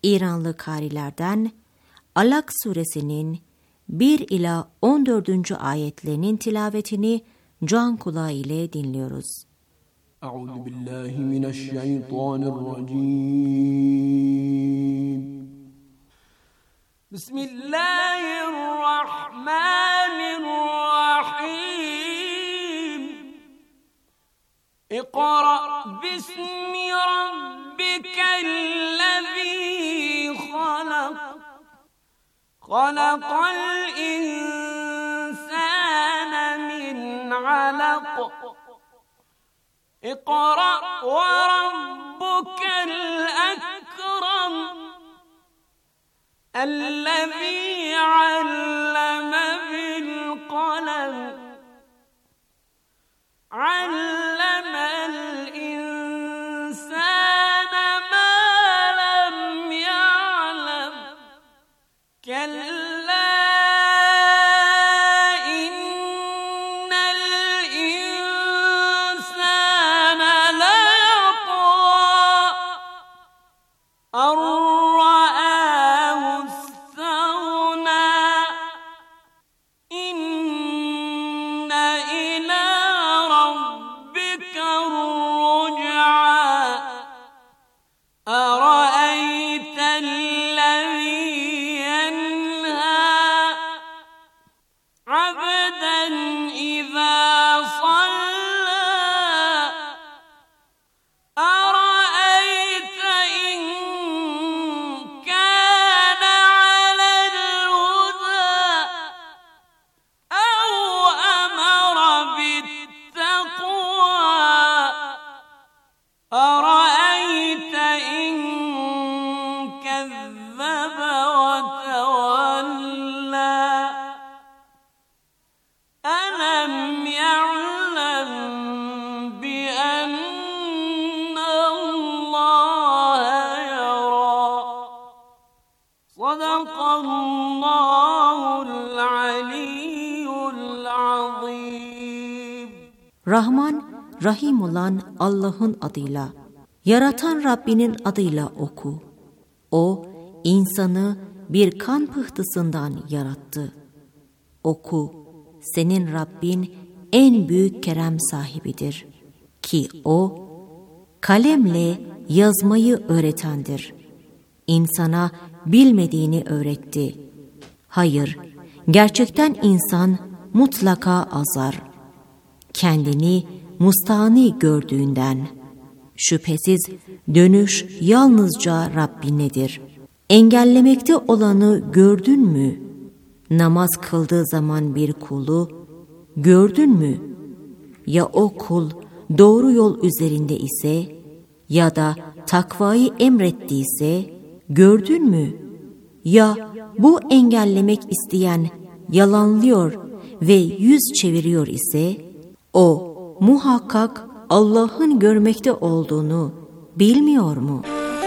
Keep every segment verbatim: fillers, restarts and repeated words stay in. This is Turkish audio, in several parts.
İranlı kârilerden Alak suresinin bir ila on dördüncü ayetlerinin tilavetini can kulağı ile dinliyoruz. Euzu billahi mineşşeytanirracim. Bismillahirrahmanirrahim. İkra bismi rabbikellezî halak. Halakal insâne min alak. İkra ve rabbukel ekrem. Ellezî alleme bil kalem. Allemel insâne mâ lem ya'lem. Kella innel insâne leyatgâ an ra'âhu istaghnâ. İnne ilâ rabbike rruc'a. Ara'eytellezî yenhâ abden izâ sallâ. Ara'eyte in kâne alel hudâ ev emara bittekvâ. Ara'eyte in kezzebe ve tevellâ. Elem ya'lem bi ennallâhe yarâ. Sadakallâhul aliyyul azîm. Rahman, Rahim olan Allah'ın adıyla, yaratan Rabbinin adıyla oku. O, insanı bir kan pıhtısından yarattı. Oku, senin Rabbin en büyük kerem sahibidir. Ki o, kalemle yazmayı öğretendir. İnsana bilmediğini öğretti. Hayır, gerçekten insan mutlaka azar. Kendini mustağni gördüğünden. Şüphesiz dönüş yalnızca Rabbinedir. Engellemekte olanı gördün mü? Namaz kıldığı zaman bir kulu gördün mü? Ya o kul doğru yol üzerinde ise ya da takvayı emrettiyse gördün mü? Ya bu engellemek isteyen yalanlıyor ve yüz çeviriyor ise o muhakkak Allah'ın görmekte olduğunu bilmiyor mu?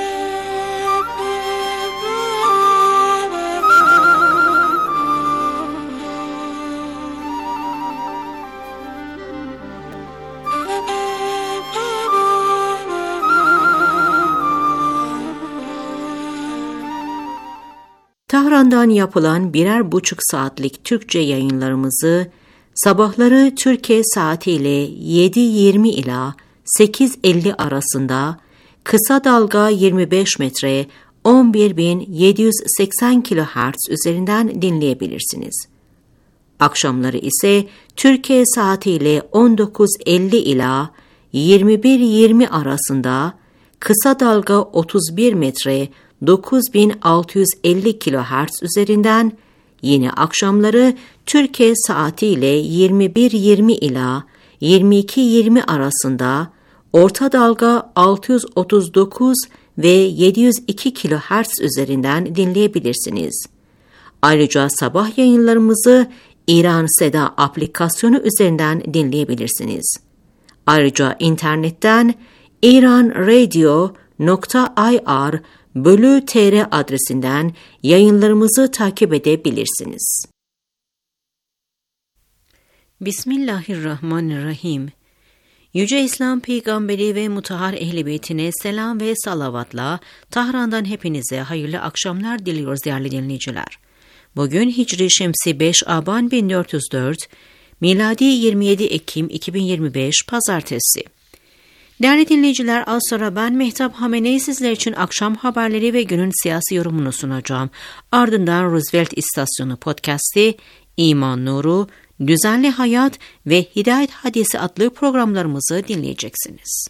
Tahran'dan yapılan birer buçuk saatlik Türkçe yayınlarımızı sabahları Türkiye saatiyle yedi yirmi ila sekiz elli arasında kısa dalga yirmi beş metre on bir bin yedi yüz seksen kilohertz üzerinden dinleyebilirsiniz. Akşamları ise Türkiye saatiyle on dokuz elli ila yirmi bir yirmi arasında kısa dalga otuz bir metre dokuz bin altı yüz elli kilohertz üzerinden, yine akşamları Türkiye saatiyle yirmi bir yirmi ila yirmi iki yirmi arasında orta dalga altı yüz otuz dokuz ve yedi yüz iki kilohertz üzerinden dinleyebilirsiniz. Ayrıca sabah yayınlarımızı İran Seda aplikasyonu üzerinden dinleyebilirsiniz. Ayrıca internetten iranradio nokta ir bölü tr adresinden yayınlarımızı takip edebilirsiniz. Bismillahirrahmanirrahim. Yüce İslam Peygamberi ve Mutahhar Ehl-i Beytine selam ve salavatla Tahran'dan hepinize hayırlı akşamlar diliyoruz değerli dinleyiciler. Bugün Hicri Şemsi beş Aban bin dört yüz dört, miladi yirmi yedi Ekim iki bin yirmi beş Pazartesi. Değerli dinleyiciler, az sonra ben Mehtap Hamenei sizler için akşam haberleri ve günün siyasi yorumunu sunacağım. Ardından Roosevelt İstasyonu Podcast'i, İman Nuru, Düzenli Hayat ve Hidayet Hadisi adlı programlarımızı dinleyeceksiniz.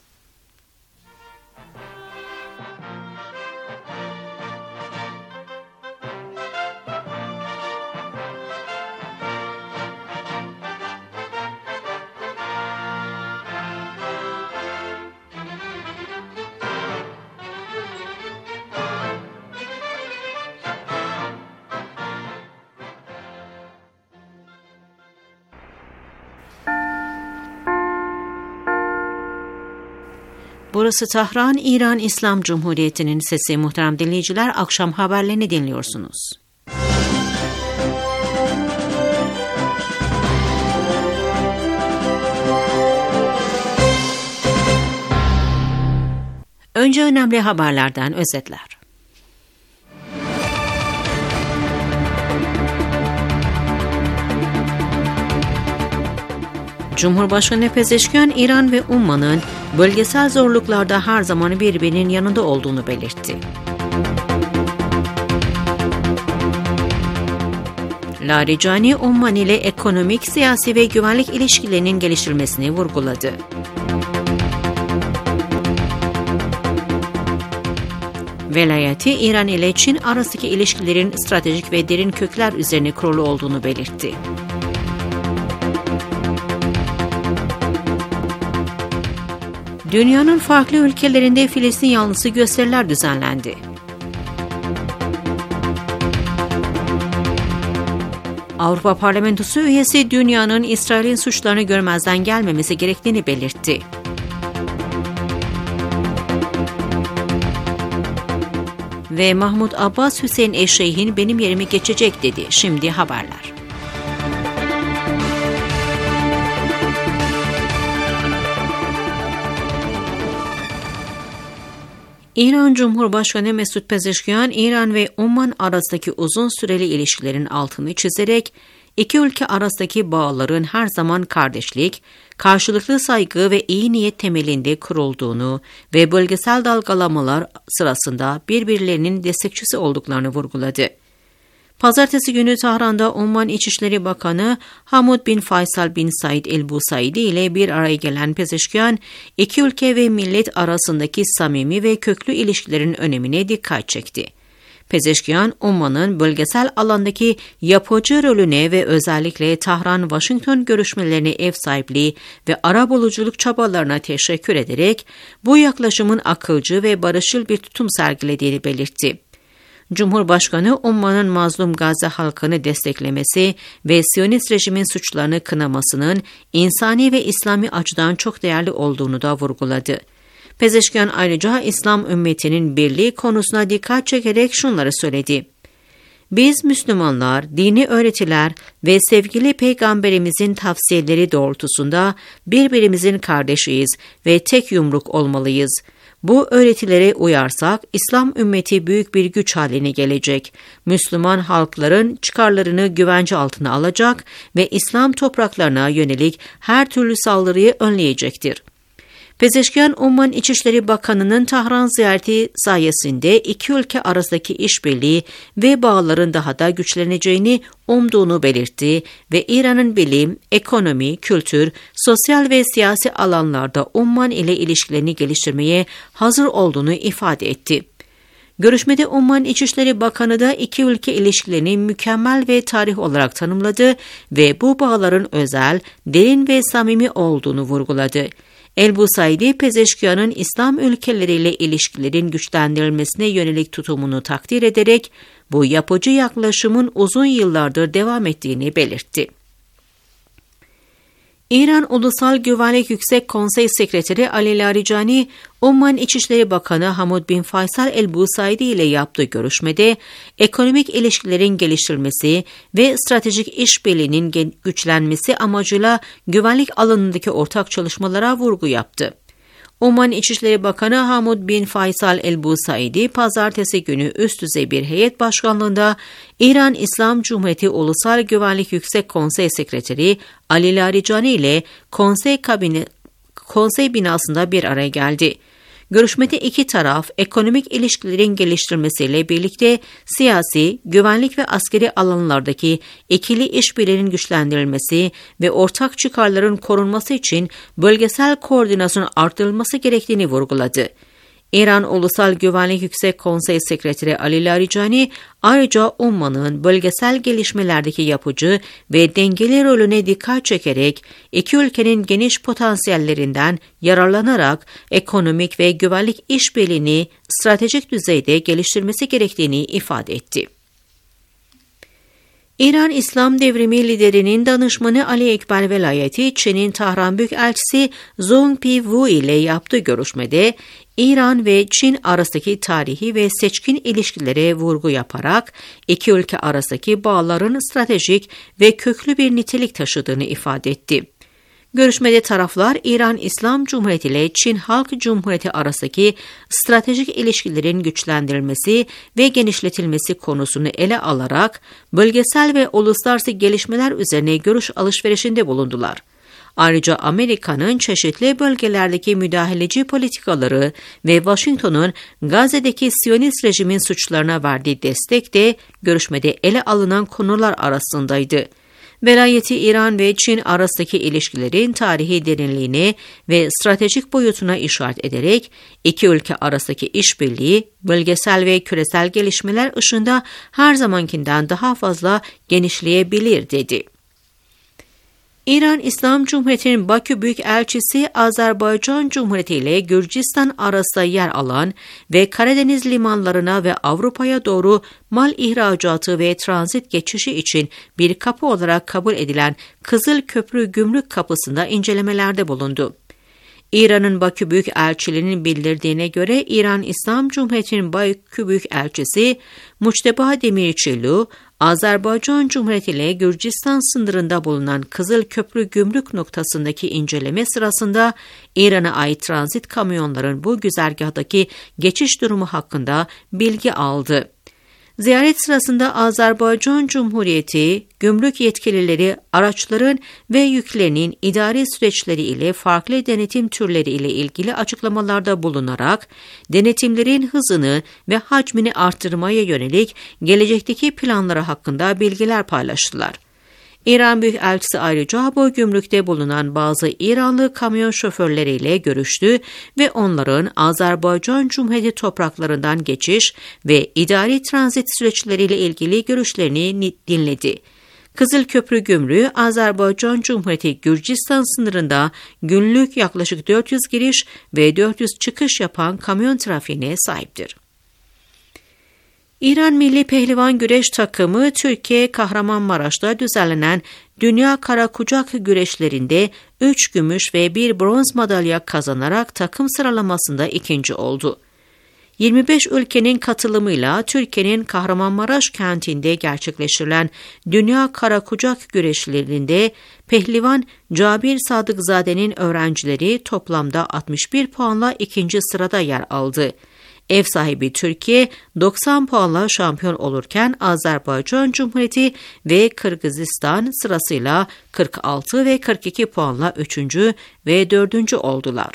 Burası Tahran, İran İslam Cumhuriyeti'nin sesi. Muhterem dinleyiciler, akşam haberlerini dinliyorsunuz. Önce önemli haberlerden özetler. Cumhurbaşkanı Pezeşkian, İran ve Umman'ın bölgesel zorluklarda her zaman birbirinin yanında olduğunu belirtti. Larijani, Umman ile ekonomik, siyasi ve güvenlik ilişkilerinin geliştirilmesini vurguladı. Velayeti, İran ile Çin arasındaki ilişkilerin stratejik ve derin kökler üzerine kurulu olduğunu belirtti. Dünyanın farklı ülkelerinde Filistin yanlısı gösteriler düzenlendi. Avrupa Parlamentosu üyesi dünyanın İsrail'in suçlarını görmezden gelmemesi gerektiğini belirtti. Ve Mahmud Abbas, Hüseyin Eşşeyh'in benim yerimi geçecek dedi. Şimdi haberler. İran Cumhurbaşkanı Mesut Pezeşkian, İran ve Umman arasındaki uzun süreli ilişkilerin altını çizerek, iki ülke arasındaki bağların her zaman kardeşlik, karşılıklı saygı ve iyi niyet temelinde kurulduğunu ve bölgesel dalgalamalar sırasında birbirlerinin destekçisi olduklarını vurguladı. Pazartesi günü Tahran'da Umman İçişleri Bakanı Hamud bin Faysal bin Said el-Busaidi ile bir araya gelen Pezeşkian, iki ülke ve millet arasındaki samimi ve köklü ilişkilerin önemine dikkat çekti. Pezeşkian, Umman'ın bölgesel alandaki yapıcı rolüne ve özellikle Tahran-Washington görüşmelerine ev sahipliği ve arabuluculuk çabalarına teşekkür ederek bu yaklaşımın akılcı ve barışçıl bir tutum sergilediğini belirtti. Cumhurbaşkanı, Umman'ın mazlum Gazze halkını desteklemesi ve Siyonist rejimin suçlarını kınamasının insani ve İslami açıdan çok değerli olduğunu da vurguladı. Pezeşkian ayrıca İslam ümmetinin birliği konusuna dikkat çekerek şunları söyledi. Biz Müslümanlar, dini öğretiler ve sevgili Peygamberimizin tavsiyeleri doğrultusunda birbirimizin kardeşiyiz ve tek yumruk olmalıyız. Bu öğretilere uyarsak İslam ümmeti büyük bir güç haline gelecek. Müslüman halkların çıkarlarını güvence altına alacak ve İslam topraklarına yönelik her türlü saldırıyı önleyecektir. Pezeşkian, Umman İçişleri Bakanı'nın Tahran ziyareti sayesinde iki ülke arasındaki işbirliği ve bağların daha da güçleneceğini umduğunu belirtti ve İran'ın bilim, ekonomi, kültür, sosyal ve siyasi alanlarda Umman ile ilişkilerini geliştirmeye hazır olduğunu ifade etti. Görüşmede Umman İçişleri Bakanı da iki ülke ilişkilerini mükemmel ve tarih olarak tanımladı ve bu bağların özel, derin ve samimi olduğunu vurguladı. El-Busaidi, Pezeşkian'ın İslam ülkeleriyle ilişkilerin güçlendirilmesine yönelik tutumunu takdir ederek bu yapıcı yaklaşımın uzun yıllardır devam ettiğini belirtti. İran Ulusal Güvenlik Yüksek Konsey Sekreteri Ali Larijani, Oman İçişleri Bakanı Hamud bin Faysal el-Busaidi ile yaptığı görüşmede ekonomik ilişkilerin geliştirilmesi ve stratejik işbirliğinin güçlenmesi amacıyla güvenlik alanındaki ortak çalışmalara vurgu yaptı. Oman İçişleri Bakanı Hamud bin Faysal el-Busaidi, pazartesi günü üst düzey bir heyet başkanlığında İran İslam Cumhuriyeti Ulusal Güvenlik Yüksek Konsey Sekreteri Ali Larijani ile konsey, kabine, konsey binasında bir araya geldi. Görüşmede iki taraf ekonomik ilişkilerin geliştirilmesiyle birlikte siyasi, güvenlik ve askeri alanlardaki ikili işbirliğinin güçlendirilmesi ve ortak çıkarların korunması için bölgesel koordinasyonun artırılması gerektiğini vurguladı. İran Ulusal Güvenlik Yüksek Konsey Sekreteri Ali Larijani ayrıca Umman'ın bölgesel gelişmelerdeki yapıcı ve dengeli rolüne dikkat çekerek iki ülkenin geniş potansiyellerinden yararlanarak ekonomik ve güvenlik işbirliğini stratejik düzeyde geliştirmesi gerektiğini ifade etti. İran İslam Devrimi liderinin danışmanı Ali Ekber Velayeti, Çin'in Tahran Büyükelçisi Zhong Pi-Wu ile yaptığı görüşmede İran ve Çin arasındaki tarihi ve seçkin ilişkilere vurgu yaparak iki ülke arasındaki bağların stratejik ve köklü bir nitelik taşıdığını ifade etti. Görüşmede taraflar İran İslam Cumhuriyeti ile Çin Halk Cumhuriyeti arasındaki stratejik ilişkilerin güçlendirilmesi ve genişletilmesi konusunu ele alarak bölgesel ve uluslararası gelişmeler üzerine görüş alışverişinde bulundular. Ayrıca Amerika'nın çeşitli bölgelerdeki müdahaleci politikaları ve Washington'un Gazze'deki Siyonist rejimin suçlarına verdiği destek de görüşmede ele alınan konular arasındaydı. Velayeti İran ve Çin arasındaki ilişkilerin tarihi derinliğine ve stratejik boyutuna işaret ederek iki ülke arasındaki işbirliği bölgesel ve küresel gelişmeler ışığında her zamankinden daha fazla genişleyebilir dedi. İran İslam Cumhuriyeti'nin Bakü Büyükelçisi Azerbaycan Cumhuriyeti ile Gürcistan arasında yer alan ve Karadeniz limanlarına ve Avrupa'ya doğru mal ihracatı ve transit geçişi için bir kapı olarak kabul edilen Kızıl Köprü Gümrük Kapısı'nda incelemelerde bulundu. İran'ın Bakü Büyükelçiliği'nin bildirdiğine göre İran İslam Cumhuriyeti'nin Bakü Büyükelçisi Muçteba Demirçilu, Azerbaycan Cumhuriyeti ile Gürcistan sınırında bulunan Kızıl Köprü Gümrük noktasındaki inceleme sırasında İran'a ait transit kamyonların bu güzergahdaki geçiş durumu hakkında bilgi aldı. Ziyaret sırasında Azerbaycan Cumhuriyeti gümrük yetkilileri araçların ve yüklerinin idari süreçleri ile farklı denetim türleri ile ilgili açıklamalarda bulunarak denetimlerin hızını ve hacmini artırmaya yönelik gelecekteki planları hakkında bilgiler paylaştılar. İran Büyükelçisi ayrıca bu gümrükte bulunan bazı İranlı kamyon şoförleriyle görüştü ve onların Azerbaycan Cumhuriyeti topraklarından geçiş ve idari transit süreçleriyle ilgili görüşlerini dinledi. Kızıl Köprü Gümrüğü, Azerbaycan Cumhuriyeti Gürcistan sınırında günlük yaklaşık dört yüz giriş ve dört yüz çıkış yapan kamyon trafiğine sahiptir. İran Milli Pehlivan Güreş Takımı, Türkiye Kahramanmaraş'ta düzenlenen Dünya Karakucak güreşlerinde üç gümüş ve bir bronz madalya kazanarak takım sıralamasında ikinci oldu. yirmi beş ülkenin katılımıyla Türkiye'nin Kahramanmaraş kentinde gerçekleştirilen Dünya Karakucak güreşlerinde Pehlivan Cabir Sadıkzade'nin öğrencileri toplamda altmış bir puanla ikinci sırada yer aldı. Ev sahibi Türkiye doksan puanla şampiyon olurken Azerbaycan Cumhuriyeti ve Kırgızistan sırasıyla kırk altı ve kırk iki puanla üçüncü ve dördüncü oldular.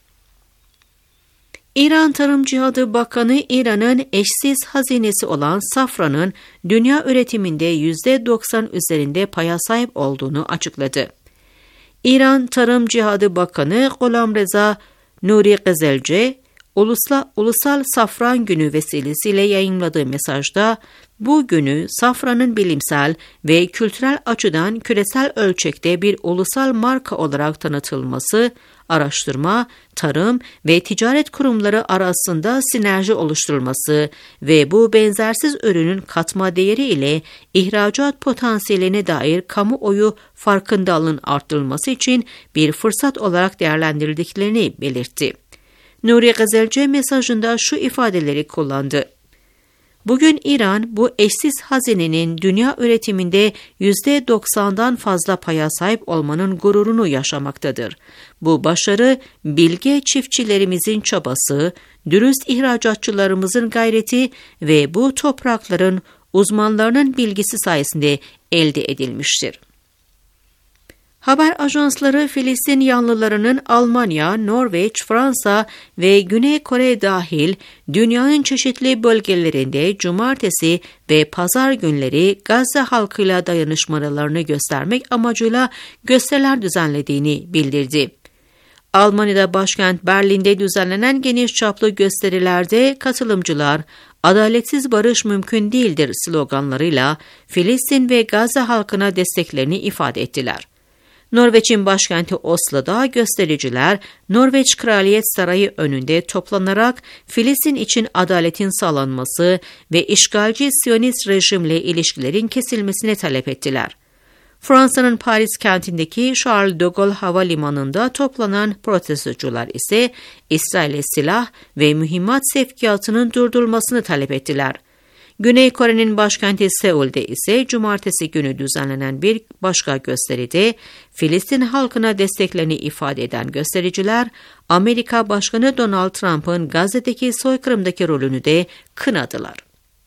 İran Tarım Cihadı Bakanı, İran'ın eşsiz hazinesi olan safranın dünya üretiminde yüzde doksan üzerinde paya sahip olduğunu açıkladı. İran Tarım Cihadı Bakanı Gholamreza Nuri Qezelci, Ulusal, Ulusal Safran Günü vesilesiyle yayınladığı mesajda, bu günü safranın bilimsel ve kültürel açıdan küresel ölçekte bir ulusal marka olarak tanıtılması, araştırma, tarım ve ticaret kurumları arasında sinerji oluşturulması ve bu benzersiz ürünün katma değeri ile ihracat potansiyeline dair kamuoyu farkındalığının arttırılması için bir fırsat olarak değerlendirildiklerini belirtti. Nuri Gazelci mesajında şu ifadeleri kullandı. Bugün İran bu eşsiz hazinenin dünya üretiminde yüzde doksandan fazla paya sahip olmanın gururunu yaşamaktadır. Bu başarı bilge çiftçilerimizin çabası, dürüst ihracatçılarımızın gayreti ve bu toprakların uzmanlarının bilgisi sayesinde elde edilmiştir. Haber ajansları Filistin yanlılarının Almanya, Norveç, Fransa ve Güney Kore dahil dünyanın çeşitli bölgelerinde cumartesi ve pazar günleri Gazze halkıyla dayanışmalarını göstermek amacıyla gösteriler düzenlediğini bildirdi. Almanya'da başkent Berlin'de düzenlenen geniş çaplı gösterilerde katılımcılar "Adaletsiz barış mümkün değildir" sloganlarıyla Filistin ve Gazze halkına desteklerini ifade ettiler. Norveç'in başkenti Oslo'da göstericiler Norveç Kraliyet Sarayı önünde toplanarak Filistin için adaletin sağlanması ve işgalci Siyonist rejimle ilişkilerin kesilmesini talep ettiler. Fransa'nın Paris kentindeki Charles de Gaulle Havalimanı'nda toplanan protestocular ise İsrail'e silah ve mühimmat sevkiyatının durdurulmasını talep ettiler. Güney Kore'nin başkenti Seul'de ise cumartesi günü düzenlenen bir başka gösteride Filistin halkına desteklerini ifade eden göstericiler, Amerika Başkanı Donald Trump'ın Gazze'deki soykırımdaki rolünü de kınadılar.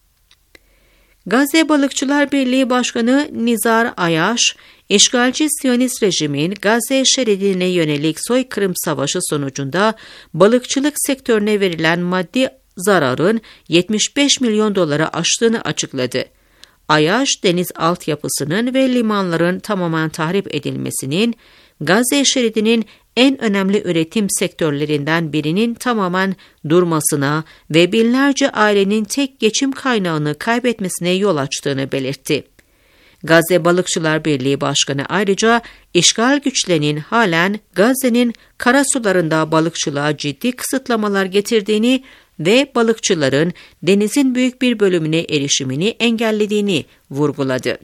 Gazze Balıkçılar Birliği Başkanı Nizar Ayaş, işgalci Siyonist rejimin Gazze şeridine yönelik soykırım savaşı sonucunda balıkçılık sektörüne verilen maddi zararın yetmiş beş milyon dolara aştığını açıkladı. Ayaş, deniz altyapısının ve limanların tamamen tahrip edilmesinin, Gazze şeridinin en önemli üretim sektörlerinden birinin tamamen durmasına ve binlerce ailenin tek geçim kaynağını kaybetmesine yol açtığını belirtti. Gazze Balıkçılar Birliği Başkanı ayrıca işgal güçlerinin halen Gazze'nin karasularında balıkçılığa ciddi kısıtlamalar getirdiğini ve balıkçıların denizin büyük bir bölümüne erişimini engellediğini vurguladı.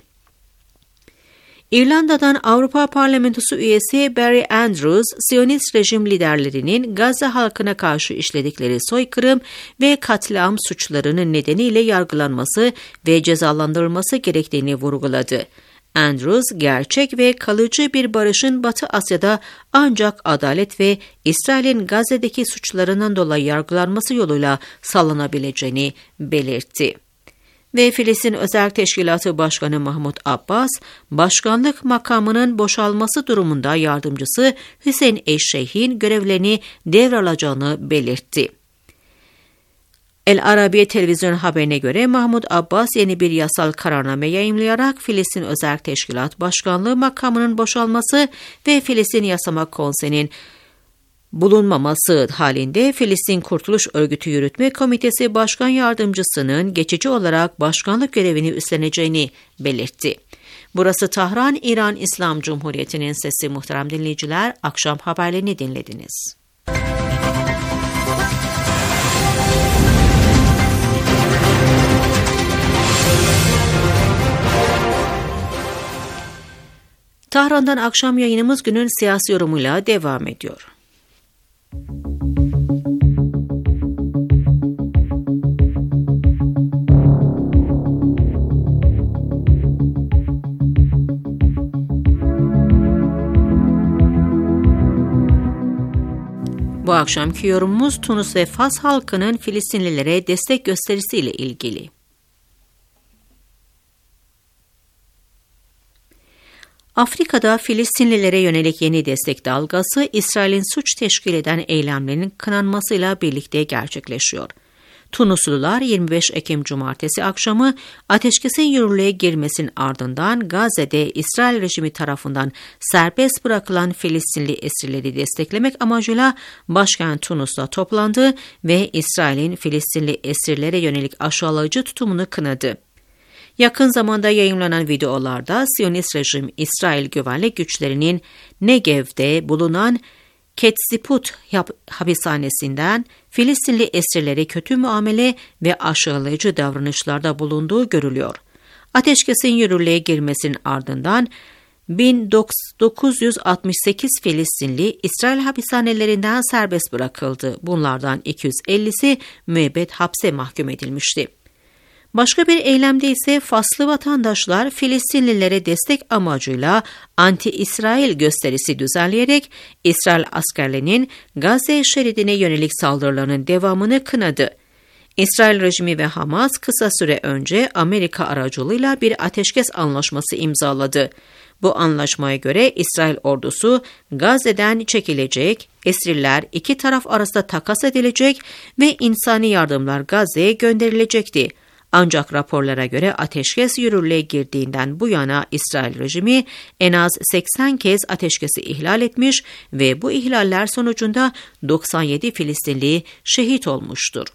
İrlanda'dan Avrupa Parlamentosu üyesi Barry Andrews, Siyonist rejim liderlerinin Gazze halkına karşı işledikleri soykırım ve katliam suçlarının nedeniyle yargılanması ve cezalandırılması gerektiğini vurguladı. Andrews, gerçek ve kalıcı bir barışın Batı Asya'da ancak adalet ve İsrail'in Gazze'deki suçlarından dolayı yargılanması yoluyla sağlanabileceğini belirtti. Ve Filistin Özel Teşkilatı Başkanı Mahmut Abbas, başkanlık makamının boşalması durumunda yardımcısı Hüseyin Eşşeyh'in görevlerini devralacağını belirtti. El Arabiye televizyon haberine göre Mahmut Abbas yeni bir yasal kararname yayımlayarak Filistin Özel Teşkilat Başkanlığı makamının boşalması ve Filistin Yasama Konseyi'nin bulunmaması halinde Filistin Kurtuluş Örgütü Yürütme Komitesi Başkan Yardımcısının geçici olarak başkanlık görevini üstleneceğini belirtti. Burası Tahran, İran İslam Cumhuriyeti'nin sesi. Muhterem dinleyiciler, akşam haberlerini dinlediniz. Tahran'dan akşam yayınımız günün siyasi yorumuyla devam ediyor. Bu akşamki yorumumuz Tunus ve Fas halkının Filistinlilere destek gösterisiyle ilgili. Afrika'da Filistinlilere yönelik yeni destek dalgası, İsrail'in suç teşkil eden eylemlerinin kınanmasıyla birlikte gerçekleşiyor. Tunuslular yirmi beş Ekim Cumartesi akşamı ateşkesin yürürlüğe girmesinin ardından Gazze'de İsrail rejimi tarafından serbest bırakılan Filistinli esirleri desteklemek amacıyla başkent Tunus'ta toplandı ve İsrail'in Filistinli esirlere yönelik aşağılayıcı tutumunu kınadı. Yakın zamanda yayımlanan videolarda Siyonist rejim İsrail güvenlik güçlerinin Negev'de bulunan Ketziput hapishanesinden Filistinli esirlere kötü muamele ve aşağılayıcı davranışlarda bulunduğu görülüyor. Ateşkesin yürürlüğe girmesinin ardından bin dokuz yüz altmış sekiz Filistinli İsrail hapishanelerinden serbest bırakıldı. Bunlardan iki yüz ellisi müebbet hapse mahkum edilmişti. Başka bir eylemde ise Faslı vatandaşlar Filistinlilere destek amacıyla anti-İsrail gösterisi düzenleyerek İsrail askerlerinin Gazze şeridine yönelik saldırılarının devamını kınadı. İsrail rejimi ve Hamas kısa süre önce Amerika aracılığıyla bir ateşkes anlaşması imzaladı. Bu anlaşmaya göre İsrail ordusu Gazze'den çekilecek, esirler iki taraf arasında takas edilecek ve insani yardımlar Gazze'ye gönderilecekti. Ancak raporlara göre ateşkes yürürlüğe girdiğinden bu yana İsrail rejimi en az seksen kez ateşkesi ihlal etmiş ve bu ihlaller sonucunda doksan yedi Filistinli şehit olmuştur.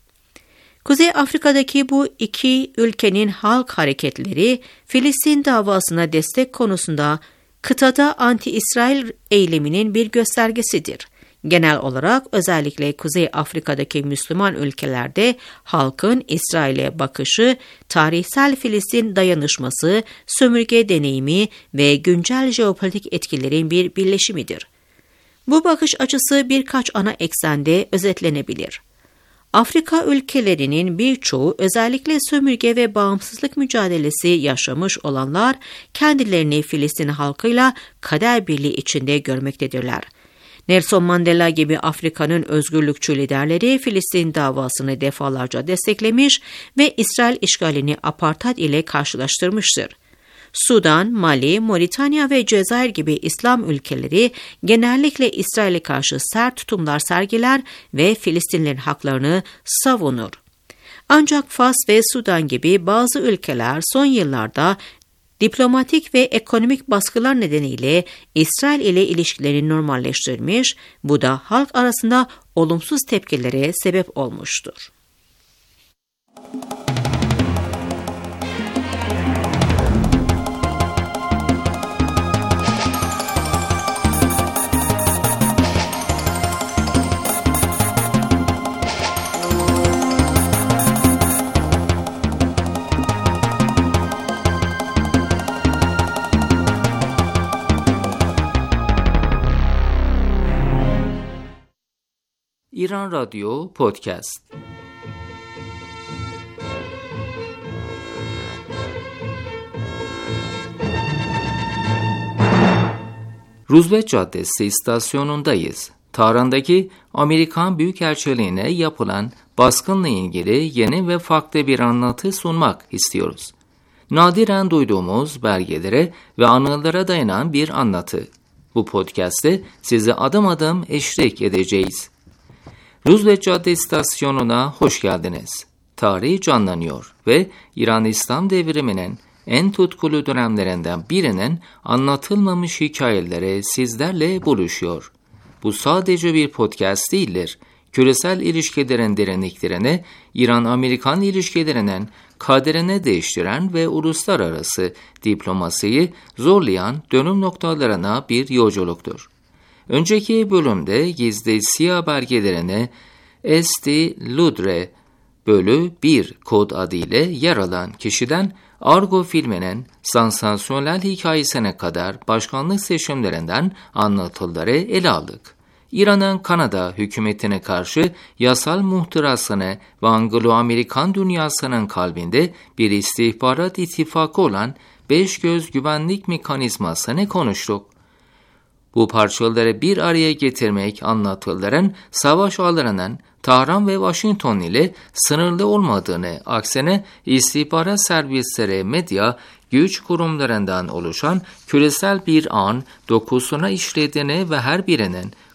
Kuzey Afrika'daki bu iki ülkenin halk hareketleri Filistin davasına destek konusunda kıtada anti-İsrail eyleminin bir göstergesidir. Genel olarak özellikle Kuzey Afrika'daki Müslüman ülkelerde halkın İsrail'e bakışı, tarihsel Filistin dayanışması, sömürge deneyimi ve güncel jeopolitik etkilerin bir birleşimidir. Bu bakış açısı birkaç ana eksende özetlenebilir. Afrika ülkelerinin birçoğu özellikle sömürge ve bağımsızlık mücadelesi yaşamış olanlar kendilerini Filistin halkıyla kader birliği içinde görmektedirler. Nelson Mandela gibi Afrika'nın özgürlükçü liderleri Filistin davasını defalarca desteklemiş ve İsrail işgalini apartheid ile karşılaştırmıştır. Sudan, Mali, Moritanya ve Cezayir gibi İslam ülkeleri genellikle İsrail'e karşı sert tutumlar sergiler ve Filistinlilerin haklarını savunur. Ancak Fas ve Sudan gibi bazı ülkeler son yıllarda diplomatik ve ekonomik baskılar nedeniyle İsrail ile ilişkilerini normalleştirmiş, bu da halk arasında olumsuz tepkilere sebep olmuştur. İran Radyo Podcast. Roosevelt Caddesi istasyonundayız. Tahran'daki Amerikan Büyükelçiliğine yapılan baskınla ilgili yeni ve farklı bir anlatı sunmak istiyoruz. Nadiren duyduğumuz belgelere ve anılara dayanan bir anlatı. Bu podcast'te size adım adım eşlik edeceğiz. Roosevelt Caddesi istasyonuna hoş geldiniz. Tarih canlanıyor ve İran İslam devriminin en tutkulu dönemlerinden birinin anlatılmamış hikayeleri sizlerle buluşuyor. Bu sadece bir podcast değildir. Küresel ilişkilerin derinliklerini, İran-Amerikan ilişkilerinin kaderini değiştiren ve uluslararası diplomasiyi zorlayan dönüm noktalarına bir yolculuktur. Önceki bölümde gizli siyah belgelerine Esti Ludre bölü bir kod adıyla yer alan kişiden Argo filminin sansasyonel hikayesine kadar başkanlık seçimlerinden anlatıları ele aldık. İran'ın Kanada hükümetine karşı yasal muhtırasını ve Anglo-Amerikan dünyasının kalbinde bir istihbarat ittifakı olan Beş Göz Güvenlik Mekanizmasını konuştuk. Bu parçaları bir araya getirmek anlatıların savaş ağlarının Tahran ve Washington ile sınırlı olmadığını, aksine istihbarat servisleri, medya, güç kurumlarından oluşan küresel bir ağın dokusuna işlediğini ve her birinin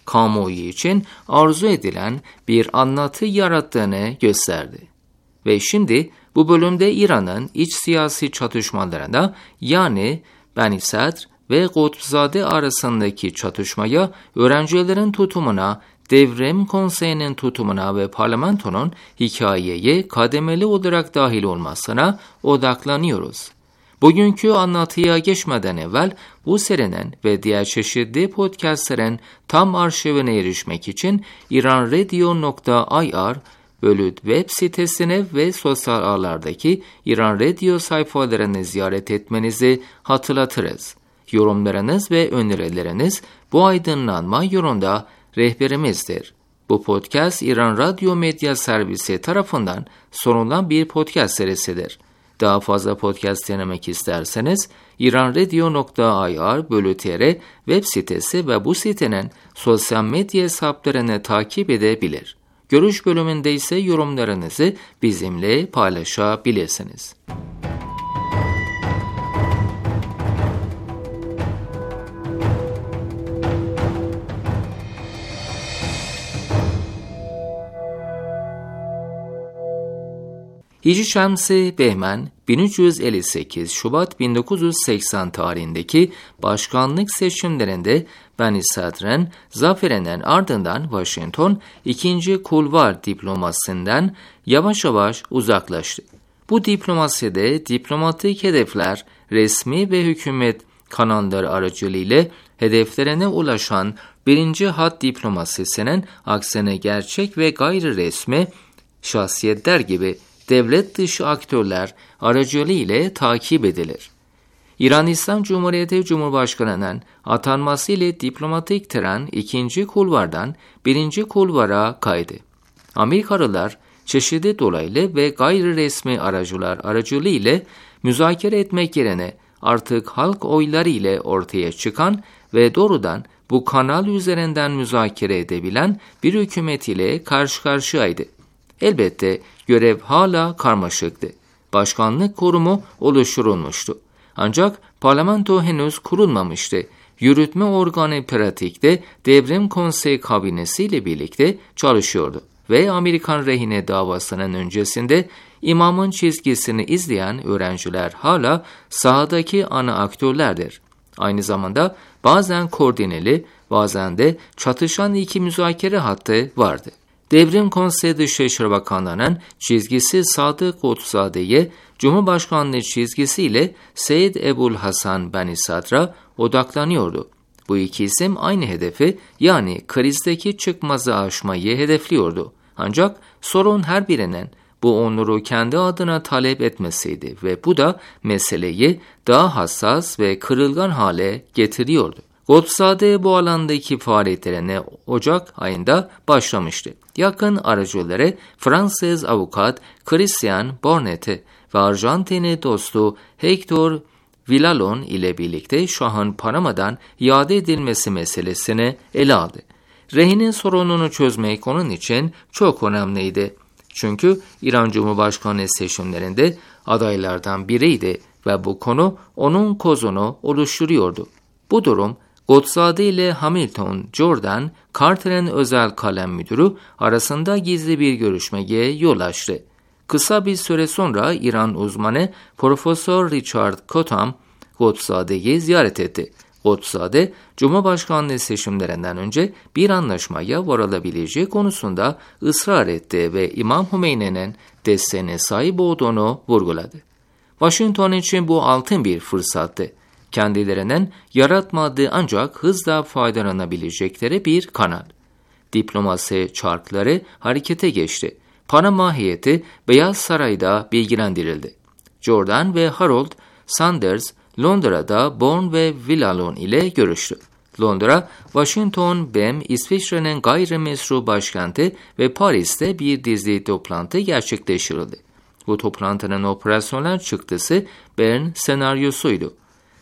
kamuoyu için arzu edilen bir anlatı yarattığını gösterdi. Ve şimdi bu bölümde İran'ın iç siyasi çatışmalarına, yani Beni Sadr ve Kutbzade arasındaki çatışmaya, öğrencilerin tutumuna, Devrim Konseyi'nin tutumuna ve parlamentonun hikayeye kademeli olarak dahil olmasına odaklanıyoruz. Bugünkü anlatıya geçmeden evvel bu serinin ve diğer çeşitli podcastlerin tam arşivine erişmek için iranradio nokta ir bölü web sitesine ve sosyal ağlardaki İran Radio sayfalarını ziyaret etmenizi hatırlatırız. Yorumlarınız ve önerileriniz bu aydınlanma yolunda rehberimizdir. Bu podcast İran Radyo Medya Servisi tarafından sunulan bir podcast serisidir. Daha fazla podcast denemek isterseniz iranradio nokta ir bölü tr web sitesi ve bu sitenin sosyal medya hesaplarını takip edebilir. Görüş bölümünde ise yorumlarınızı bizimle paylaşabilirsiniz. Hicri Şemsi Behmen, bin üç yüz elli sekiz Şubat bin dokuz yüz seksen tarihindeki başkanlık seçimlerinde Beni Sadr'ın zaferinin ardından Washington ikinci kulvar diplomasisinden yavaş yavaş uzaklaştı. Bu diplomaside diplomatik hedefler, resmi ve hükümet kanalları aracılığıyla hedeflerine ulaşan birinci hat diplomasisinin aksine gerçek ve gayri resmi şahsiyetler gibi devlet dışı aktörler aracılığıyla takip edilir. İran İslam Cumhuriyeti Cumhurbaşkanı'nın atanması ile diplomatik tren ikinci kulvardan birinci kulvara kaydı. Amerikalılar çeşitli dolaylı ve gayri resmi aracılar aracılığıyla müzakere etmek yerine artık halk oyları ile ortaya çıkan ve doğrudan bu kanal üzerinden müzakere edebilen bir hükümet ile karşı karşıyaydı. Elbette görev hala karmaşıktı. Başkanlık kurumu oluşturulmuştu. Ancak parlamento henüz kurulmamıştı. Yürütme organı pratikte Devrim Konseyi kabinesiyle birlikte çalışıyordu. Ve Amerikan rehine davasının öncesinde imamın çizgisini izleyen öğrenciler hala sahadaki ana aktörlerdir. Aynı zamanda bazen koordineli, bazen de çatışan iki müzakere hattı vardı. Devrim Konseyi Dışişleri Bakanlığı'nın çizgisi Sadık Kutbzade'ye, Cumhurbaşkanlığı çizgisiyle Seyyid Ebul Hasan Beni Sadr'a odaklanıyordu. Bu iki isim aynı hedefi, yani krizdeki çıkmazı aşmayı hedefliyordu. Ancak sorun her birinin bu onuru kendi adına talep etmesiydi ve bu da meseleyi daha hassas ve kırılgan hale getiriyordu. Kutbzade bu alandaki faaliyetlerine Ocak ayında başlamıştı. Yakın aracıları Fransız avukat Christian Barnett ve Arjantinli dostu Hector Villalon ile birlikte Şah'ın Panama'dan iade edilmesi meselesini ele aldı. Rehinin sorununu çözmek onun için çok önemliydi. Çünkü İran Cumhurbaşkanı seçimlerinde adaylardan biriydi ve bu konu onun kozunu oluşturuyordu. Bu durum Kutbzade ile Hamilton Jordan Carter'ın özel kalem müdürü arasında gizli bir görüşmeye yol açtı. Kısa bir süre sonra İran uzmanı Profesör Richard Kotam Kutbzade'yi ziyaret etti. Kutbzade, Cumhurbaşkanlığı seçimlerinden önce bir anlaşmaya varılabileceği konusunda ısrar etti ve İmam Hümeyni'nin desteğine sahip olduğunu vurguladı. Washington için bu altın bir fırsattı. Kendilerinin yaratmadığı ancak hızla faydalanabilecekleri bir kanal. Diplomasi çarkları harekete geçti. Panama heyeti Beyaz Saray'da bilgilendirildi. Jordan ve Harold Sanders Londra'da Bourne ve Villalon ile görüştü. Londra, Washington, B E M, İsviçre'nin gayrimeşru başkenti ve Paris'te bir dizi toplantı gerçekleştirildi. Bu toplantının operasyonel çıktısı Bern senaryosuydu.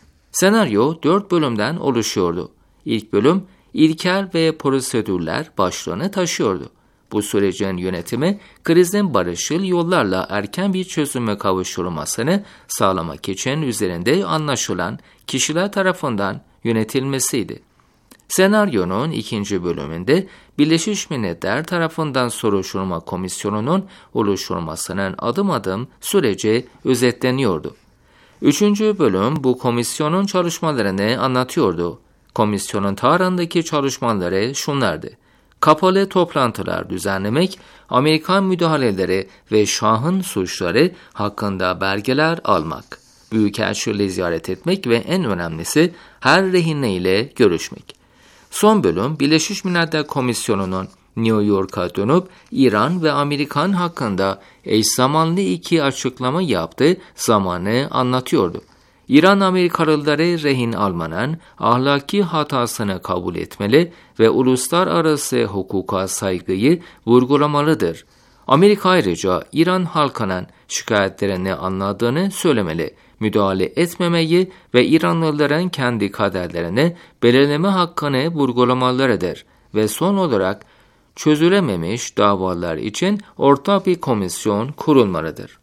Senaryo dört bölümden oluşuyordu. İlk bölüm, ilkel ve prosedürler başlığını taşıyordu. Bu sürecin yönetimi, krizin barışçıl yollarla erken bir çözüme kavuşturulmasını sağlamak için üzerinde anlaşılan kişiler tarafından yönetilmesiydi. Senaryonun ikinci bölümünde Birleşmiş Milletler tarafından soruşturma komisyonunun oluşturulmasının adım adım süreci özetleniyordu. Üçüncü bölüm bu komisyonun çalışmalarını anlatıyordu. Komisyonun Tahran'daki çalışmaları şunlardı: kapalı toplantılar düzenlemek, Amerikan müdahaleleri ve Şah'ın suçları hakkında belgeler almak, büyükelçiliği ziyaret etmek ve en önemlisi her rehinle ile görüşmek. Son bölüm Birleşmiş Milletler Komisyonu'nun New York'a dönüp İran ve Amerikan hakkında eş zamanlı iki açıklama yaptığı zamanı anlatıyordu. İran Amerikalıları rehin almanın ahlaki hatasını kabul etmeli ve uluslararası hukuka saygıyı vurgulamalıdır. Amerika ayrıca İran halkının şikayetlerini anladığını söylemeli, müdahale etmemeyi ve İranlıların kendi kaderlerini belirleme hakkını vurgulamalıdır ve son olarak çözülememiş davalar için ortak bir komisyon kurulmalıdır.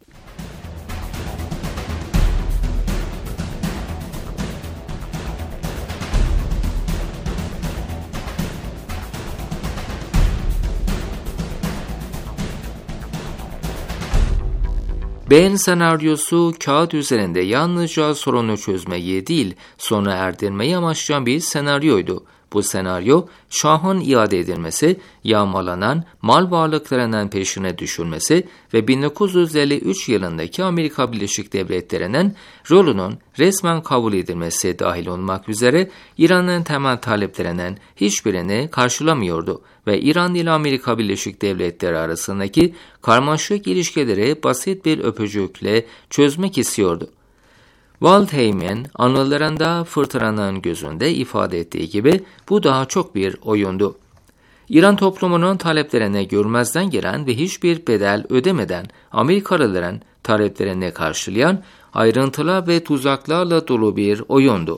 Beyin senaryosu kağıt üzerinde yalnızca sorunu çözmeyi değil, sona erdirmeyi amaçlayan bir senaryoydu. Bu senaryo, Şah'ın iade edilmesi, yağmalanan mal varlıklarının peşine düşülmesi ve bin dokuz yüz elli üç yılındaki Amerika Birleşik Devletleri'nin rolünün resmen kabul edilmesi dahil olmak üzere İran'ın temel taleplerinin hiçbirini karşılamıyordu ve İran ile Amerika Birleşik Devletleri arasındaki karmaşık ilişkileri basit bir öpücükle çözmek istiyordu. Waldheim'in anılarında Fırtınanın Gözü'nde ifade ettiği gibi bu daha çok bir oyundu. İran toplumunun taleplerine görmezden gelen ve hiçbir bedel ödemeden Amerikalıların taleplerini karşılayan ayrıntılar ve tuzaklarla dolu bir oyundu.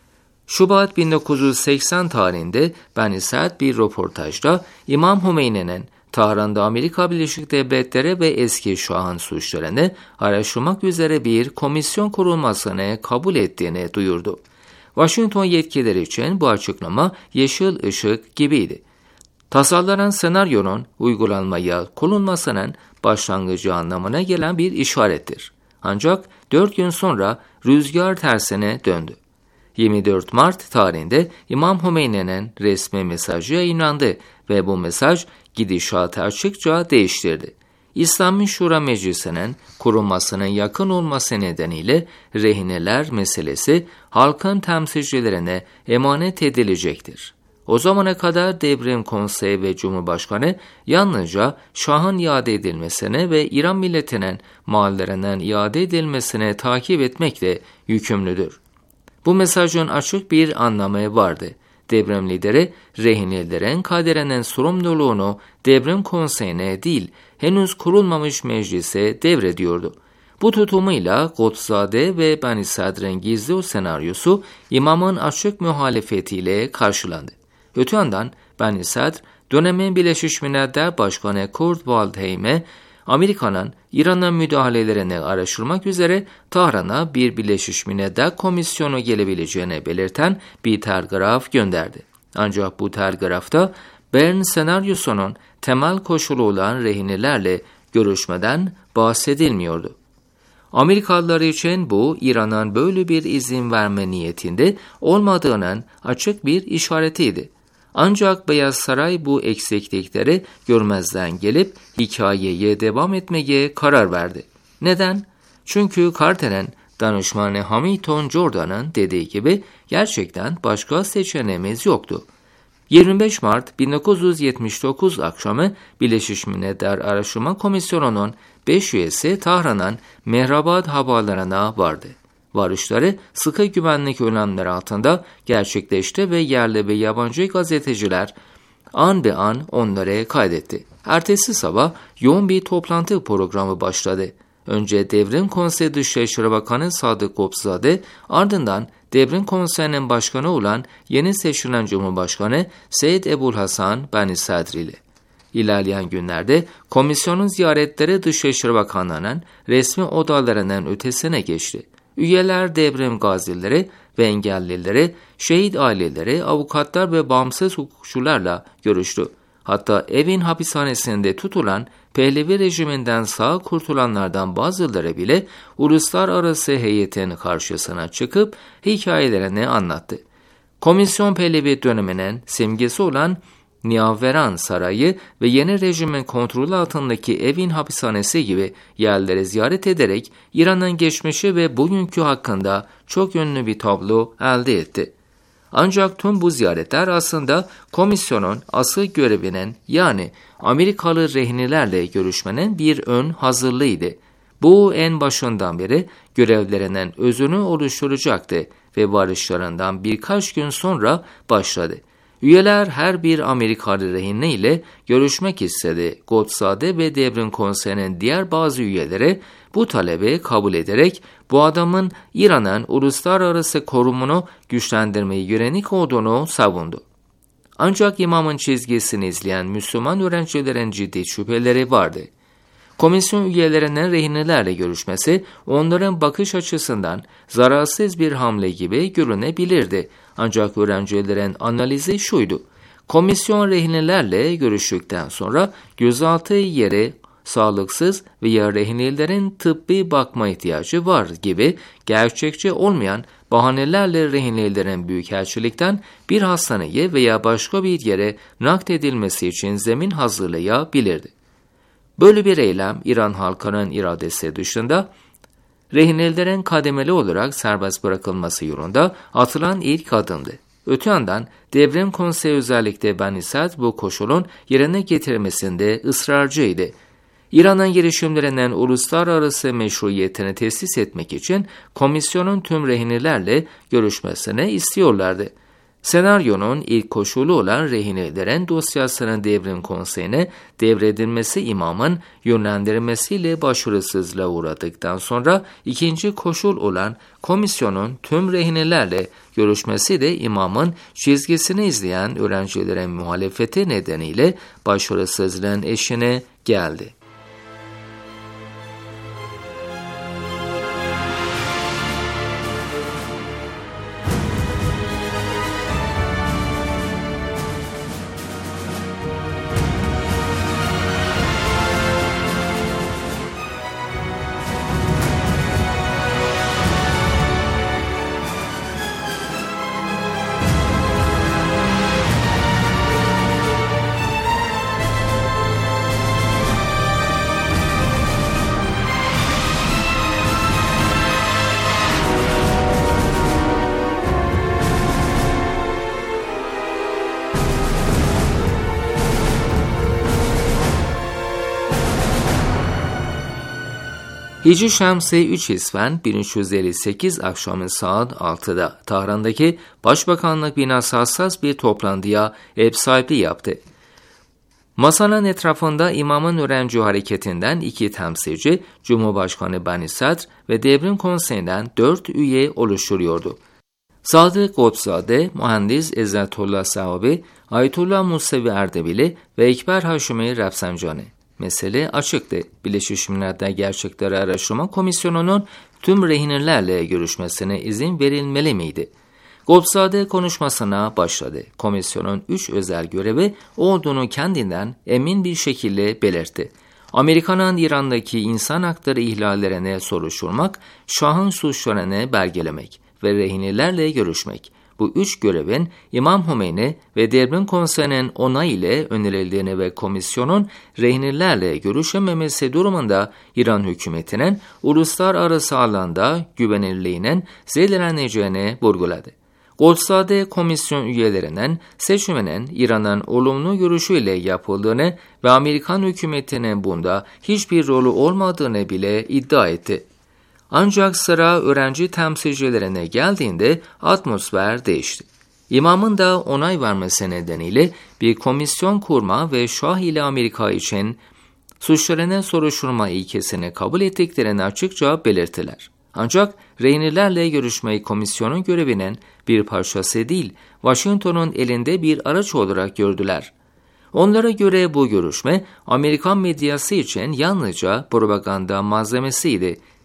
Şubat bin dokuz yüz seksen tarihinde Beni Said bir röportajda İmam Hümeyni'nin Tahran'da Amerika Birleşik Devletleri ve eski Şah'ın suçlarını araştırmak üzere bir komisyon kurulmasını kabul ettiğini duyurdu. Washington yetkilileri için bu açıklama yeşil ışık gibiydi. Tasarlanan senaryonun uygulanmaya konulmasının başlangıcı anlamına gelen bir işarettir. Ancak dört gün sonra rüzgar tersine döndü. yirmi dört Mart tarihinde İmam Hümeyni'nin resmi mesajı yayınlandı ve bu mesaj gidişatı açıkça değiştirdi. İslami Şura Meclisi'nin kurulmasının yakın olması nedeniyle rehineler meselesi halkın temsilcilerine emanet edilecektir. O zamana kadar Devrim Konseyi ve Cumhurbaşkanı yalnızca Şah'ın iade edilmesine ve İran milletinin mallarının iade edilmesine takip etmekle yükümlüdür. Bu mesajın açık bir anlamı vardı. Devrim lideri rehinelerin kaderinin sorumluluğunu Devrim Konseyi'ne değil, henüz kurulmamış meclise devrediyordu. Bu tutumuyla Qodzade ve Beni Sadr'ın gizli o senaryosu imamın açık muhalefetiyle karşılandı. Öte yandan Beni Sadr, dönemin Birleşmiş Milletler Başkanı Kurt Waldheim'e Amerika'nın İran'a müdahalelerini araştırmak üzere Tahran'a bir Birleşmiş Milletler Komisyonu gelebileceğini belirten bir telgraf gönderdi. Ancak bu telgrafta Bern senaryosunun temel koşulu olan rehinelerle görüşmeden bahsedilmiyordu. Amerikalılar için bu İran'ın böyle bir izin verme niyetinde olmadığının açık bir işaretiydi. Ancak Beyaz Saray bu eksiklikleri görmezden gelip hikayeye devam etmeye karar verdi. Neden? Çünkü Carter'ın danışmanı Hamilton Jordan'ın dediği gibi gerçekten başka seçeneğimiz yoktu. yirmi beş Mart bin dokuz yüz yetmiş dokuz akşamı Birleşmiş Milletler Araştırma Komisyonu'nun beş üyesi Tahran'ın Mehrabad havalarına vardı. Varışları sıkı güvenlik önlemleri altında gerçekleşti ve yerli ve yabancı gazeteciler an be an onları kaydetti. Ertesi sabah yoğun bir toplantı programı başladı. Önce Devrim Konseyi Dışişleri Bakanı Sadık Qodzade, ardından Devrim Konseyi'nin başkanı olan yeni seçilen Cumhurbaşkanı Seyyid Ebu'l-Hasan Beni Sadr ile. İlerleyen günlerde komisyonun ziyaretleri Dışişleri Bakanlığı'nın resmi odalarının ötesine geçti. Üyeler devrim gazileri ve engellileri, şehit aileleri, avukatlar ve bağımsız hukukçularla görüştü. Hatta Evin hapishanesinde tutulan Pehlevi rejiminden sağ kurtulanlardan bazıları bile uluslararası heyetin karşısına çıkıp hikayelerini anlattı. Komisyon Pehlevi döneminin simgesi olan Niyaveran Sarayı ve yeni rejimin kontrolü altındaki Evin hapishanesi gibi yerleri ziyaret ederek İran'ın geçmişi ve bugünkü hakkında çok yönlü bir tablo elde etti. Ancak tüm bu ziyaretler aslında komisyonun asıl görevinin, yani Amerikalı rehinelerle görüşmenin bir ön hazırlığıydı. Bu en başından beri görevlerinin özünü oluşturacaktı ve varışlarından birkaç gün sonra başladı. Üyeler her bir Amerikalı rehine ile görüşmek istedi. Godzade ve Devrim Konseyi'nin diğer bazı üyeleri bu talebi kabul ederek bu adamın İran'ın uluslararası korumunu güçlendirmeye yönelik olduğunu savundu. Ancak imamın çizgisini izleyen Müslüman öğrencilerin ciddi şüpheleri vardı. Komisyon üyelerinin rehinelerle görüşmesi onların bakış açısından zararsız bir hamle gibi görünebilirdi. Ancak öğrencilerin analizi şuydu: komisyon rehinelerle görüştükten sonra gözaltı yeri sağlıksız veya rehinelerin tıbbi bakma ihtiyacı var gibi gerçekçi olmayan bahanelerle rehinelerin büyükelçilikten bir hastaneye veya başka bir yere nakledilmesi için zemin hazırlayabilirdi. Böyle bir eylem İran halkının iradesi dışında rehinelerin kademeli olarak serbest bırakılması yolunda atılan ilk adımdı. Öte yandan Devrim Konseyi özellikle Bani Sad bu koşulun yerine getirilmesinde ısrarcıydı. İran'ın girişimlerinin uluslararası meşruiyetini tesis etmek için komisyonun tüm rehinelerle görüşmesini istiyorlardı. Senaryonun ilk koşulu olan rehinelerin dosyasının Devrim Konseyi'ne devredilmesi imamın yönlendirmesiyle başarısızlığa uğradıktan sonra ikinci koşul olan komisyonun tüm rehinelerle görüşmesi de imamın çizgisini izleyen öğrencilerin muhalefeti nedeniyle başarısızlığın eşiğine geldi. Hicri Şemsi üç İsfen bin üç yüz elli sekiz akşamı saat altıda Tahran'daki Başbakanlık binası hassas bir toplantıya ev sahipliği yaptı. Masanın etrafında imamın öğrenci hareketinden iki temsilci, Cumhurbaşkanı Bani Sadr ve Devrim Konseyi'nden dört üye oluşturuyordu. Sadık Godzade, Mühendis Ezzetullah Sahabi, Ayetullah Musevi Erdebili ve Ekber Haşimi Rafsanjani. Mesele açıktı. Birleşmiş Milletler Gerçekleri Araştırma Komisyonu'nun tüm rehinelerle görüşmesine izin verilmeli miydi? Godzade konuşmasına başladı. Komisyonun üç özel görevi olduğunu kendinden emin bir şekilde belirtti. Amerika'nın İran'daki insan hakları ihlallerine soruşturmak, Şah'ın suçlarını belgelemek ve rehinelerle görüşmek. Bu üç görevin İmam Hümeyni ve Devrim Konseyi'nin onay ile önerildiğini ve komisyonun rehinelerle görüşememesi durumunda İran hükümetinin uluslararası alanda güvenilirliğinin zedeleneceğini vurguladı. Godzade komisyon üyelerinin seçiminin İran'ın olumlu görüşüyle yapıldığını ve Amerikan hükümetinin bunda hiçbir rolü olmadığını bile iddia etti. Ancak sıra öğrenci temsilcilerine geldiğinde atmosfer değişti. İmamın da onay vermesi nedeniyle bir komisyon kurma ve Şah ile Amerika için suçlarına soruşturma ilkesini kabul ettiklerini açıkça belirttiler. Ancak rehinelerle görüşmeyi komisyonun görevinin bir parçası değil, Washington'un elinde bir araç olarak gördüler. Onlara göre bu görüşme Amerikan medyası için yalnızca propaganda malzemesiydi.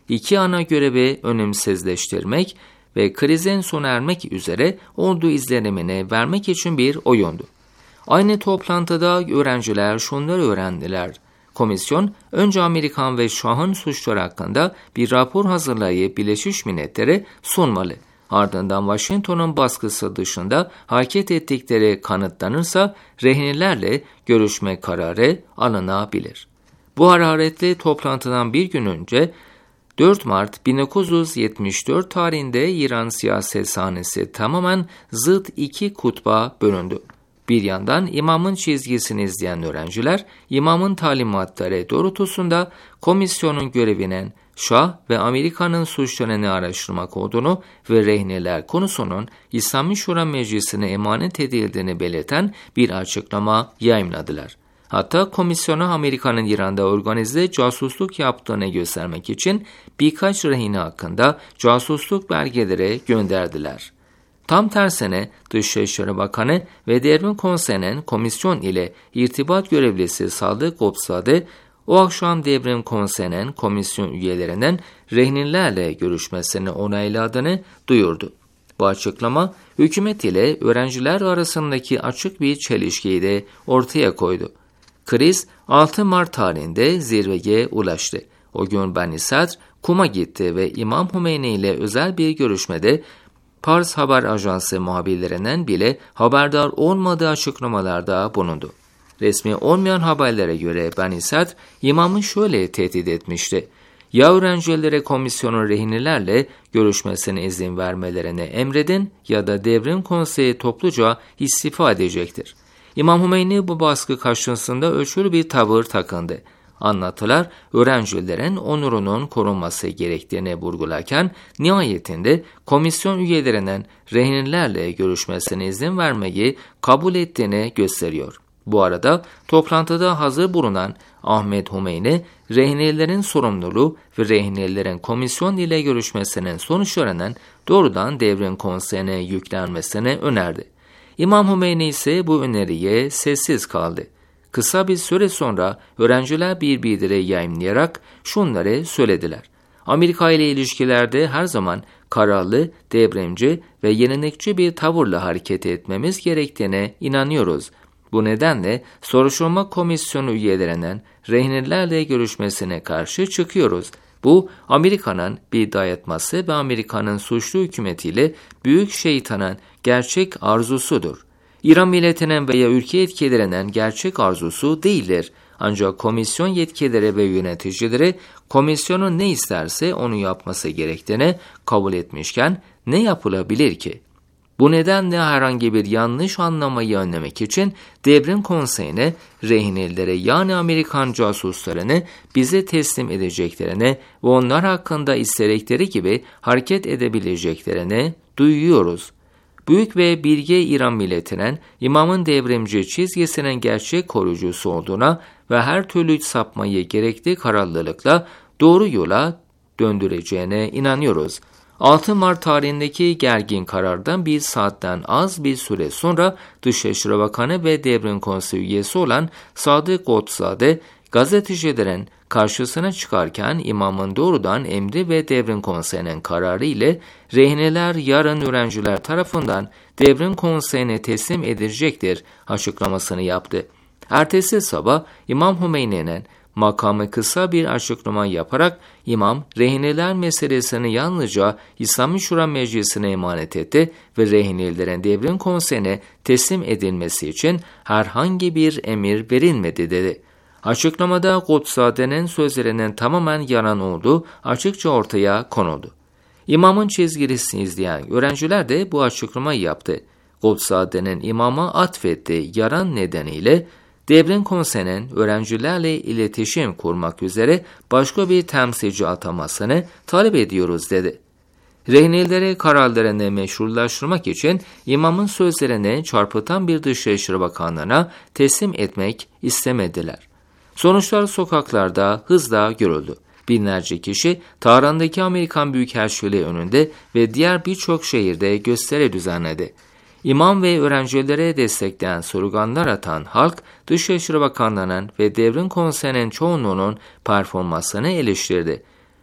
iki ana görevi önemsizleştirmek ve krizin sona ermek üzere olduğu izlenimini vermek için bir oyundu. Aynı toplantıda öğrenciler şunları öğrendiler. Komisyon, önce Amerikan ve Şah'ın suçları hakkında bir rapor hazırlayıp Birleşmiş Milletler'e sunmalı. Ardından Washington'un baskısı dışında hareket ettikleri kanıtlanırsa rehinelerle görüşme kararı alınabilir. Bu hararetli toplantıdan bir gün önce dört Mart bin dokuz yüz yetmiş dört tarihinde İran siyaset sahnesi tamamen zıt iki kutba bölündü. Bir yandan imamın çizgisini izleyen öğrenciler, imamın talimatları doğrultusunda komisyonun görevinin Şah ve Amerika'nın suçlarını araştırmak olduğunu ve rehineler konusunun İslami Şura Meclisi'ne emanet edildiğini belirten bir açıklama yayımladılar. Hatta komisyona Amerika'nın İran'da organize casusluk yaptığını göstermek için birkaç rehine hakkında casusluk belgeleri gönderdiler. Tam tersine Dışişleri Bakanı ve Devrim Konseyi'nin komisyon ile irtibat görevlisi Sadık Gobzade, o akşam Devrim Konseyi'nin komisyon üyelerinin rehinelerle görüşmesini onayladığını duyurdu. Bu açıklama hükümet ile öğrenciler arasındaki açık bir çelişkiyi de ortaya koydu. Kriz altı Mart tarihinde zirveye ulaştı. O gün Bani Sadr Kum'a gitti ve İmam Hümeyni ile özel bir görüşmede Pars Haber Ajansı muhabirlerinden bile haberdar olmadığı açıklamalarda bulundu. Resmi olmayan haberlere göre Bani Sadr imamı şöyle tehdit etmişti. Ya öğrencilere komisyonun rehinelerle görüşmesine izin vermelerine emredin ya da Devrim Konseyi topluca istifa edecektir. İmam Hümeyni bu baskı karşısında ölçülü bir tavır takındı. Anlatılar öğrencilerin onurunun korunması gerektiğini vurgularken nihayetinde komisyon üyelerinin rehinelerle görüşmesine izin vermeyi kabul ettiğini gösteriyor. Bu arada toplantıda hazır bulunan Ahmet Hümeyni, rehinelerin sorumluluğu ve rehinelerin komisyon ile görüşmesinin sonuçlarının doğrudan Devrim Konseyi'ne yüklenmesini önerdi. İmam Hümeyni ise bu öneriye sessiz kaldı. Kısa bir süre sonra öğrenciler bir bildiri yayımlayarak şunları söylediler. Amerika ile ilişkilerde her zaman kararlı, devrimci ve yenilikçi bir tavırla hareket etmemiz gerektiğine inanıyoruz. Bu nedenle soruşturma komisyonu üyelerinin rehinelerle görüşmesine karşı çıkıyoruz. Bu Amerika'nın bir dayatması ve Amerika'nın suçlu hükümetiyle büyük şeytanın gerçek arzusudur. İran milletinin veya ülke yetkilerinin gerçek arzusu değildir. Ancak komisyon yetkileri ve yöneticileri komisyonun ne isterse onu yapması gerektiğini kabul etmişken ne yapılabilir ki? Bu nedenle herhangi bir yanlış anlamayı önlemek için Devrim Konseyi'ne rehinelere yani Amerikan casuslarını bize teslim edeceklerini ve onlar hakkında istedikleri gibi hareket edebileceklerini duyuyoruz. Büyük ve bilge İran milletinin imamın devrimci çizgisinin gerçek koruyucusu olduğuna ve her türlü sapmayı gerekli kararlılıkla doğru yola döndüreceğine inanıyoruz. altı Mart tarihindeki gergin karardan bir saatten az bir süre sonra Dışişleri Bakanı ve Devrim Konseyi üyesi olan Sadık Gobzade gazetecilerin karşısına çıkarken imamın doğrudan emri ve Devrim Konseyi'nin kararı ile rehineler yarın öğrenciler tarafından Devrim Konseyi'ne teslim edilecektir açıklamasını yaptı. Ertesi sabah İmam Hümeyni'nin makamı kısa bir açıklama yaparak imam rehineler meselesini yalnızca İslami Şura Meclisi'ne emanet etti ve rehinelerin Devrim Konseyi'ne teslim edilmesi için herhangi bir emir verilmedi dedi. Açıklamada Gobzade'nin sözlerinin tamamen yalan olduğu açıkça ortaya konuldu. İmamın çizgisini izleyen öğrenciler de bu açıklamayı yaptı. Gobzade'nin imama atfettiği yalan nedeniyle Devrim Konseyi'nin öğrencilerle iletişim kurmak üzere başka bir temsilci atamasını talep ediyoruz dedi. Rehinelere kararlarını meşrulaştırmak için imamın sözlerini çarpıtan bir Dışişleri Bakanlığı'na teslim etmek istemediler. Sonuçlar sokaklarda hızla görüldü. Binlerce kişi Tahran'daki Amerikan Büyükelçiliği önünde ve diğer birçok şehirde gösteri düzenledi. İmam ve öğrencilere destekleyen sloganlar atan halk, Dışişleri Bakanlığı'nın ve Devrim Konseyi'nin çoğunluğunun performansını eleştirdi.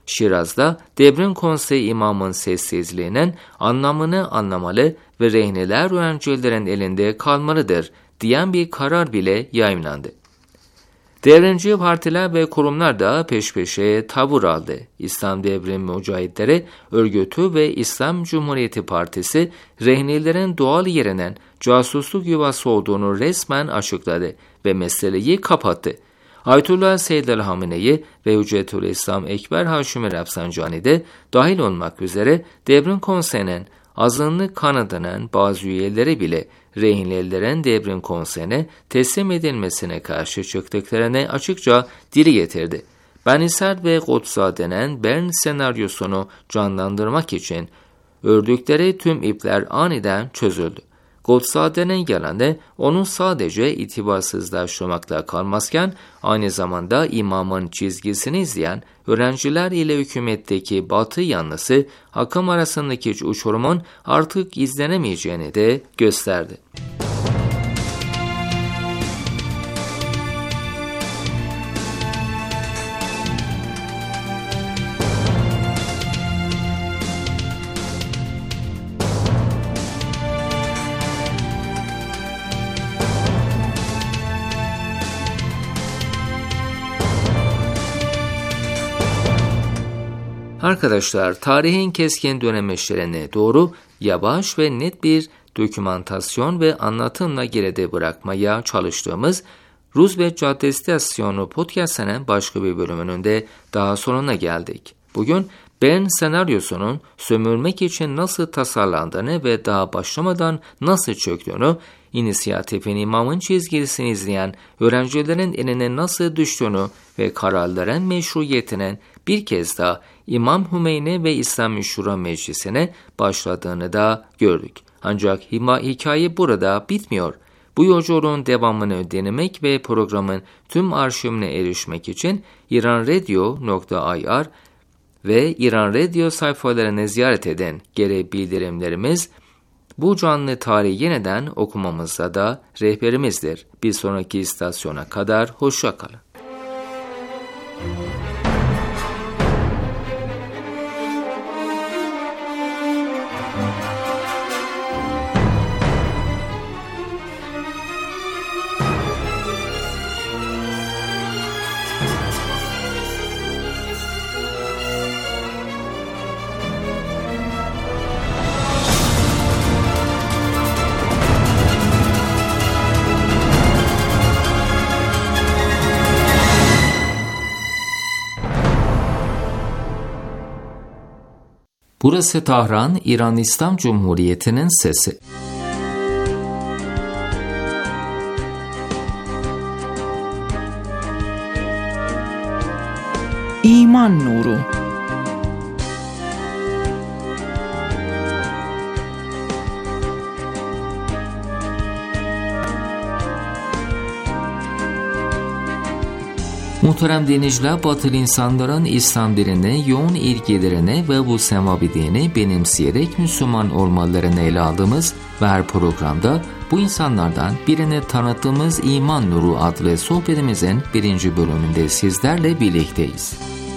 Şiraz'da Devrim Konseyi imamın sessizliğinin anlamını anlamalı ve rehneler öğrencilerin elinde kalmalıdır diyen bir karar bile yayımlandı. Devrimci partiler ve kurumlar da peş peşe tavır aldı. İslam Devrim Mücahitleri Örgütü ve İslam Cumhuriyeti Partisi rehnelerin doğal yerinin casusluk yuvası olduğunu resmen açıkladı ve meseleyi kapattı. Ayetullah Seyyid el-Hamenei ve Hüccetül İslam Ekber Haşimi Rafsanjani de dahil olmak üzere Devrim Konseyi'nin azınlık kanadının bazı üyeleri bile rehinlerin Devrim Konseyi'ne teslim edilmesine karşı çıktıklarını açıkça dile getirdi. Benisar ve Kutsade'nin Bern senaryosunu canlandırmak için ördükleri tüm ipler aniden çözüldü. Kutsade'nin yalanı onu sadece itibarsızlaştırmakla kalmazken aynı zamanda imamın çizgisini izleyen öğrenciler ile hükümetteki batı yanlısı akım arasındaki uçurumun artık izlenemeyeceğini de gösterdi. Arkadaşlar, tarihin keskin dönemeçlerine doğru yavaş ve net bir dokümantasyon ve anlatımla geride bırakmaya çalıştığımız Roosevelt Caddesi İstasyonu podcast'ının başka bir bölümünün de daha sonuna geldik. Bugün Bern senaryosunun sömürmek için nasıl tasarlandığını ve daha başlamadan nasıl çöktüğünü, inisiyatifin imamın çizgisini izleyen öğrencilerin eline nasıl düştüğünü ve kararların meşruiyetinin bir kez daha İmam Hümeyni ve İslami Şura Meclisi'ne başladığını da gördük. Ancak hikaye burada bitmiyor. Bu yolculuğun devamını denemek ve programın tüm arşivine erişmek için iranradio nokta ir ve İran Radyo sayfalarını ziyaret edin. Geri bildirimlerimiz bu canlı tarihi yeniden okumamızda da rehberimizdir. Bir sonraki istasyona kadar hoşça kalın. Burası Tahran, İran İslam Cumhuriyeti'nin sesi. İman Nuru. Muhterem dinleyiciler, batılı insanların İslam dinine yoğun ilgilerini ve bu semavi dini benimseyerek Müslüman olmalarını ele aldığımız ve her programda bu insanlardan birini tanıttığımız İman Nuru adlı sohbetimizin birinci bölümünde sizlerle birlikteyiz.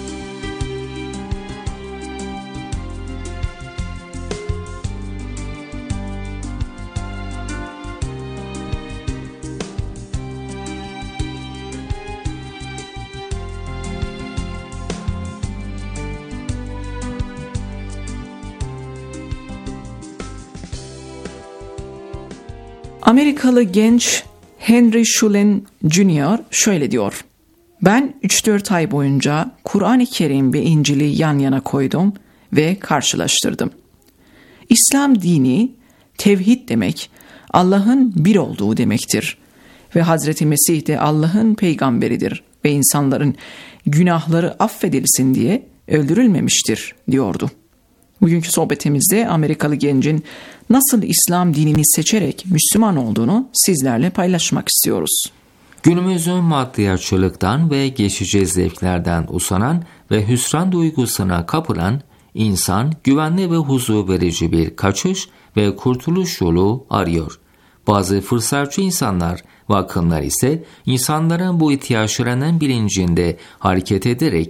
Amerikalı genç Henry Schulen Junior şöyle diyor: Ben üç dört ay boyunca Kur'an-ı Kerim ve İncil'i yan yana koydum ve karşılaştırdım. İslam dini, tevhid demek, Allah'ın bir olduğu demektir. Ve Hazreti Mesih de Allah'ın peygamberidir ve insanların günahları affedilsin diye öldürülmemiştir diyordu. Bugünkü sohbetimizde Amerikalı gencin nasıl İslam dinini seçerek Müslüman olduğunu sizlerle paylaşmak istiyoruz. Günümüzün maddiyatçılıktan ve geçici zevklerden usanan ve hüsran duygusuna kapılan insan güvenli ve huzur verici bir kaçış ve kurtuluş yolu arıyor. Bazı fırsatçı insanlar ve akımlar ise insanların bu ihtiyaçlarının bilincinde hareket ederek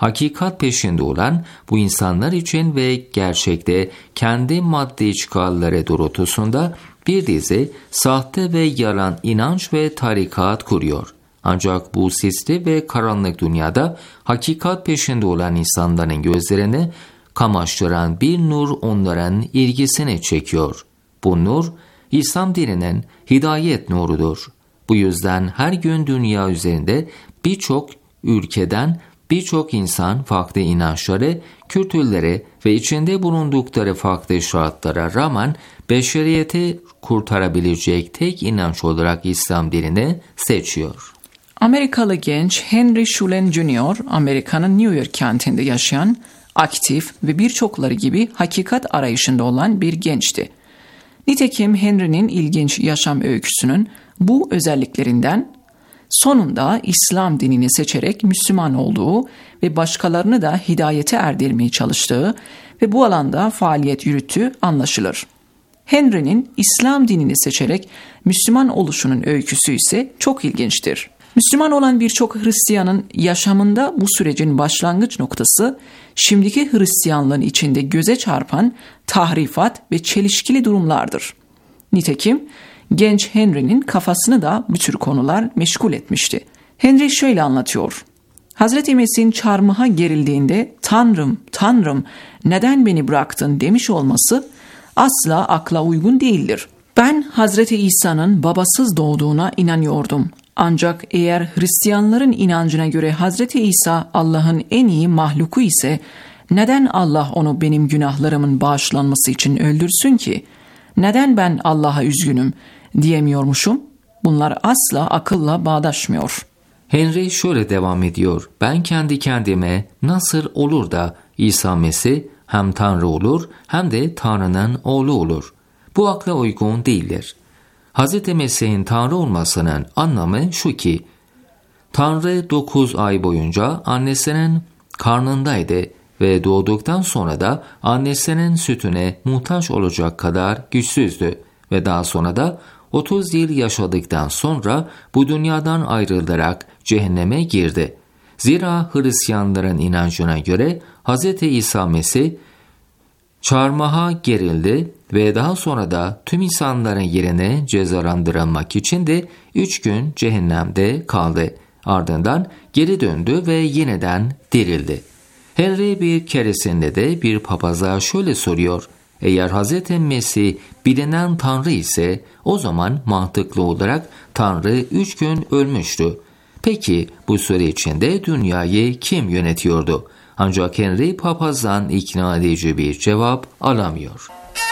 hakikat peşinde olan bu insanlar için ve gerçekte kendi maddi çıkarları doğrultusunda bir dizi sahte ve yalan inanç ve tarikat kuruyor. Ancak bu sisli ve karanlık dünyada hakikat peşinde olan insanların gözlerini kamaştıran bir nur onların ilgisini çekiyor. Bu nur, İslam dininin hidayet nurudur. Bu yüzden her gün dünya üzerinde birçok ülkeden birçok insan farklı inançları, kültürleri ve içinde bulundukları farklı şartlara rağmen beşeriyeti kurtarabilecek tek inanç olarak İslam dinini seçiyor. Amerikalı genç Henry Schulen Junior, Amerika'nın New York kentinde yaşayan, aktif ve birçokları gibi hakikat arayışında olan bir gençti. Nitekim Henry'nin ilginç yaşam öyküsünün bu özelliklerinden sonunda İslam dinini seçerek Müslüman olduğu ve başkalarını da hidayete erdirmeye çalıştığı ve bu alanda faaliyet yürüttüğü anlaşılır. Henry'nin İslam dinini seçerek Müslüman oluşunun öyküsü ise çok ilginçtir. Müslüman olan birçok Hristiyanın yaşamında bu sürecin başlangıç noktası, şimdiki Hristiyanlığın içinde göze çarpan tahrifat ve çelişkili durumlardır. Nitekim genç Henry'nin kafasını da bu tür konular meşgul etmişti. Henry şöyle anlatıyor. Hazreti Mesih'in çarmıha gerildiğinde "Tanrım, Tanrım, neden beni bıraktın?" demiş olması asla akla uygun değildir. Ben Hazreti İsa'nın babasız doğduğuna inanıyordum. Ancak eğer Hristiyanların inancına göre Hazreti İsa Allah'ın en iyi mahluku ise neden Allah onu benim günahlarımın bağışlanması için öldürsün ki? Neden ben Allah'a üzgünüm diyemiyormuşum? Bunlar asla akılla bağdaşmıyor. Henry şöyle devam ediyor. Ben kendi kendime nasıl olur da İsa Mesih hem Tanrı olur hem de Tanrı'nın oğlu olur? Bu akla uygun değildir. Hz. Mesih'in Tanrı olmasının anlamı şu ki, Tanrı dokuz ay boyunca annesinin karnındaydı ve doğduktan sonra da annesinin sütüne muhtaç olacak kadar güçsüzdü ve daha sonra da otuz yıl yaşadıktan sonra bu dünyadan ayrılarak cehenneme girdi. Zira Hristiyanların inancına göre Hz. İsa Mesih çarmıha gerildi ve daha sonra da tüm insanların yerine cezalandırılmak için de üç gün cehennemde kaldı. Ardından geri döndü ve yeniden dirildi. Henry bir keresinde de bir papaza şöyle soruyor. Eğer Hz. Mesih bilinen Tanrı ise o zaman mantıklı olarak Tanrı üç gün ölmüştü. Peki bu süre içinde dünyayı kim yönetiyordu? Ancak Henry papazdan ikna edici bir cevap alamıyor.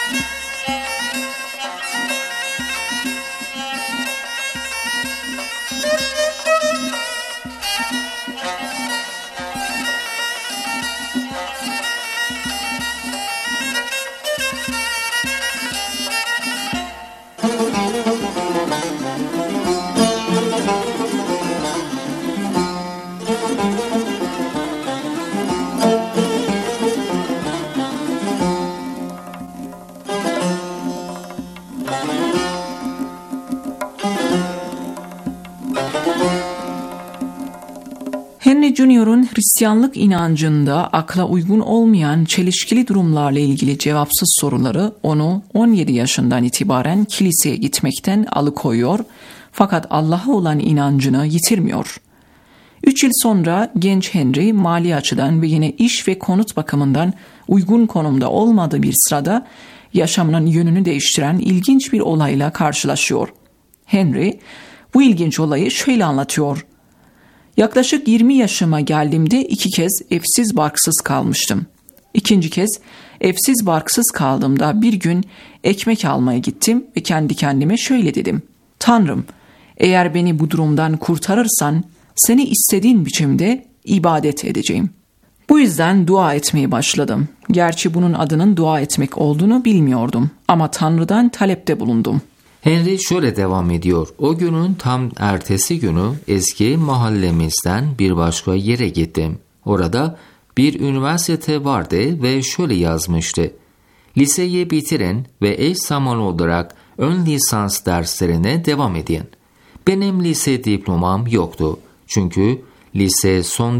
Henry Junior'un Hristiyanlık inancında akla uygun olmayan çelişkili durumlarla ilgili cevapsız soruları onu on yedi yaşından itibaren kiliseye gitmekten alıkoyuyor fakat Allah'a olan inancını yitirmiyor. üç yıl sonra genç Henry mali açıdan ve yine iş ve konut bakımından uygun konumda olmadığı bir sırada yaşamının yönünü değiştiren ilginç bir olayla karşılaşıyor. Henry bu ilginç olayı şöyle anlatıyor. Yaklaşık yirmi yaşıma geldiğimde iki kez evsiz barksız kalmıştım. İkinci kez evsiz barksız kaldığımda bir gün ekmek almaya gittim ve kendi kendime şöyle dedim. Tanrım, eğer beni bu durumdan kurtarırsan seni istediğin biçimde ibadet edeceğim. Bu yüzden dua etmeye başladım. Gerçi bunun adının dua etmek olduğunu bilmiyordum ama Tanrı'dan talepte bulundum. Henry şöyle devam ediyor. O günün tam ertesi günü eski mahallemizden bir başka yere gittim. Orada bir üniversite vardı ve şöyle yazmıştı. Liseyi bitirin ve eş zamanlı olarak ön lisans derslerine devam edin. Benim lise diplomam yoktu. Çünkü lise sonda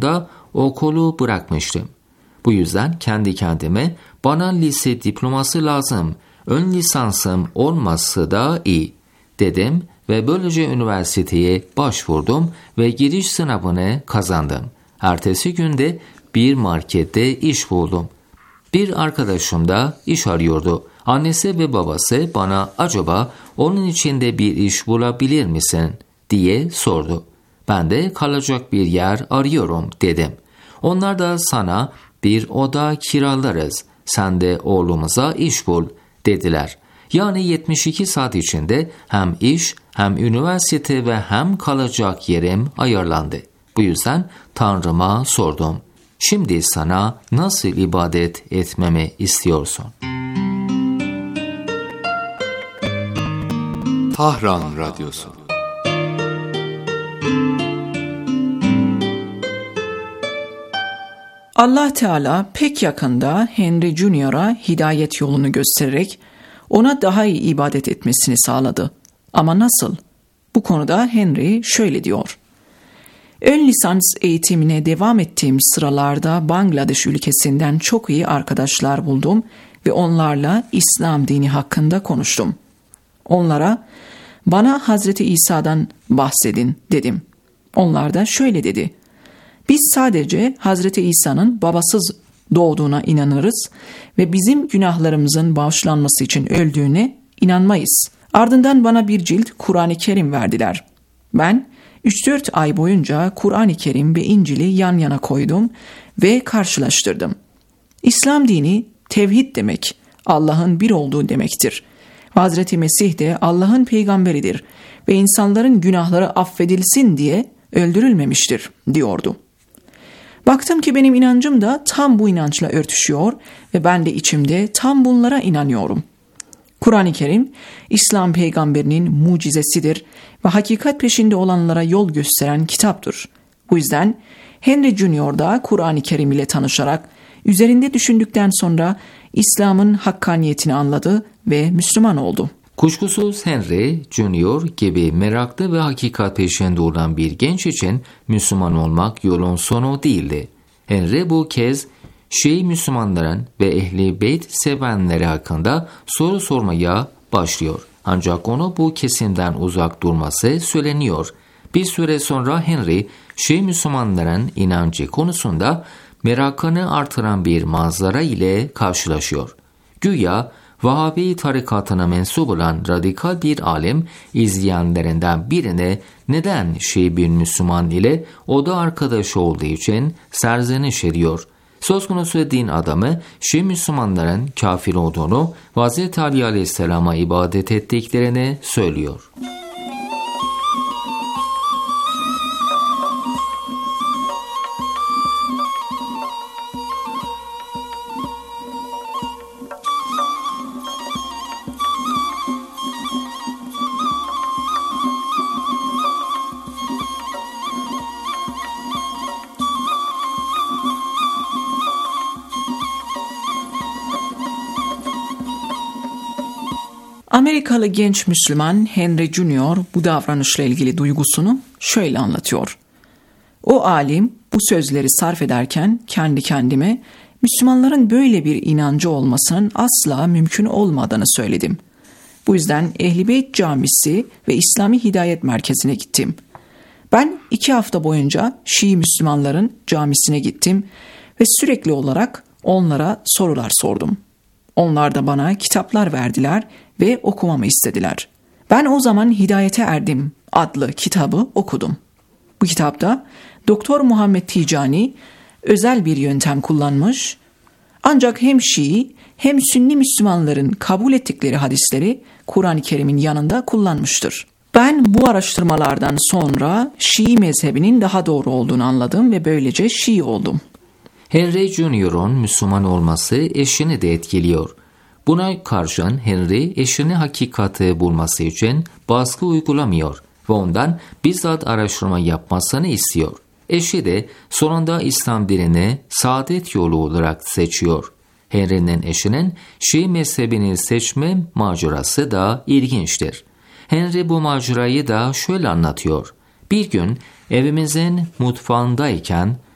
okulu bırakmıştım. Bu yüzden kendi kendime bana lise diploması lazım, ön lisansım olması da iyi dedim ve böylece üniversiteye başvurdum ve giriş sınavını kazandım. Ertesi günde bir markette iş buldum. Bir arkadaşım da iş arıyordu. Annesi ve babası bana acaba onun için de bir iş bulabilir misin diye sordu. Ben de kalacak bir yer arıyorum dedim. Onlar da sana bir oda kiralarız, sen de oğlumuza iş bul dediler. Yani yetmiş iki saat içinde hem iş hem üniversite ve hem kalacak yerim ayarlandı. Bu yüzden Tanrıma sordum. Şimdi sana nasıl ibadet etmemi istiyorsun? Tahran Radyosu. Allah Teala pek yakında Henry Junior'a hidayet yolunu göstererek ona daha iyi ibadet etmesini sağladı. Ama nasıl? Bu konuda Henry şöyle diyor. Ön lisans eğitimine devam ettiğim sıralarda Bangladeş ülkesinden çok iyi arkadaşlar buldum ve onlarla İslam dini hakkında konuştum. Onlara bana Hazreti İsa'dan bahsedin dedim. Onlar da şöyle dedi. Biz sadece Hazreti İsa'nın babasız doğduğuna inanırız ve bizim günahlarımızın bağışlanması için öldüğüne inanmayız. Ardından bana bir cilt Kur'an-ı Kerim verdiler. Ben üç dört ay boyunca Kur'an-ı Kerim ve İncil'i yan yana koydum ve karşılaştırdım. İslam dini tevhid demek, Allah'ın bir olduğu demektir. Hazreti Mesih de Allah'ın peygamberidir ve insanların günahları affedilsin diye öldürülmemiştir diyordu. Baktım ki benim inancım da tam bu inançla örtüşüyor ve ben de içimde tam bunlara inanıyorum. Kur'an-ı Kerim, İslam peygamberinin mucizesidir ve hakikat peşinde olanlara yol gösteren kitaptır. Bu yüzden Henry Junior da Kur'an-ı Kerim ile tanışarak üzerinde düşündükten sonra İslam'ın hakkaniyetini anladı ve Müslüman oldu. Kuşkusuz Henry Junior gibi meraklı ve hakikat peşinde olan bir genç için Müslüman olmak yolun sonu değildi. Henry bu kez Şii Müslümanların ve Ehl-i Beyt sevenleri hakkında soru sormaya başlıyor. Ancak onu bu kesimden uzak durması söyleniyor. Bir süre sonra Henry, Şii Müslümanların inancı konusunda merakını artıran bir manzara ile karşılaşıyor. Güya Vahabi tarikatına mensup olan radikal bir alim izleyenlerinden birine neden Şii bir Müslüman ile oda arkadaşı olduğu için serzeniş ediyor. Söz konusu din adamı Şii Müslümanların kafir olduğunu ve Hazreti Ali Aleyhisselam'a ibadet ettiklerini söylüyor. Amerikalı genç Müslüman Henry Junior bu davranışla ilgili duygusunu şöyle anlatıyor. O alim bu sözleri sarf ederken kendi kendime Müslümanların böyle bir inancı olmasının asla mümkün olmadığını söyledim. Bu yüzden Ehl-i Beyt Camisi ve İslami Hidayet Merkezi'ne gittim. Ben iki hafta boyunca Şii Müslümanların camisine gittim ve sürekli olarak onlara sorular sordum. Onlar da bana kitaplar verdiler ve okumamı istediler. Ben o zaman Hidayete Erdim adlı kitabı okudum. Bu kitapta Doktor Muhammed Ticani özel bir yöntem kullanmış, ancak hem Şii hem Sünni Müslümanların kabul ettikleri hadisleri Kur'an-ı Kerim'in yanında kullanmıştır. Ben bu araştırmalardan sonra Şii mezhebinin daha doğru olduğunu anladım ve böylece Şii oldum. Henry Junior'un Müslüman olması eşini de etkiliyor. Buna karşın Henry eşini hakikati bulması için baskı uygulamıyor ve ondan bizzat araştırma yapmasını istiyor. Eşi de sonunda İslam dinini saadet yolu olarak seçiyor. Henry'nin eşinin Şii mezhebini seçme macerası da ilginçtir. Henry bu macerayı da şöyle anlatıyor. Bir gün evimizin mutfağındayken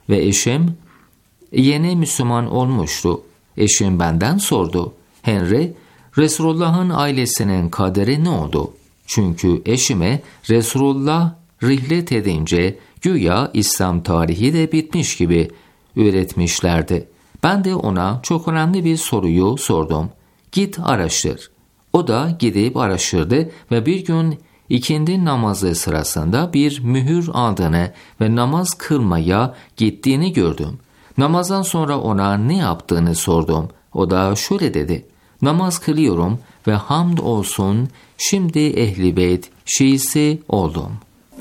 ve eşim yeni Müslüman olmuştu. Eşim benden sordu. Henry, Resulullah'ın ailesinin kaderi ne oldu? Çünkü eşime Resulullah rihlet edince güya İslam tarihi de bitmiş gibi öğretmişlerdi. Ben de ona çok önemli bir soruyu sordum. Git araştır. O da gidip araştırdı ve bir gün ikindi namazı sırasında bir mühür aldığını ve namaz kılmaya gittiğini gördüm. Namazdan sonra ona ne yaptığını sordum. O da şöyle dedi. Namaz kılıyorum ve hamd olsun şimdi Ehl-i Beyt Şiisi oldum.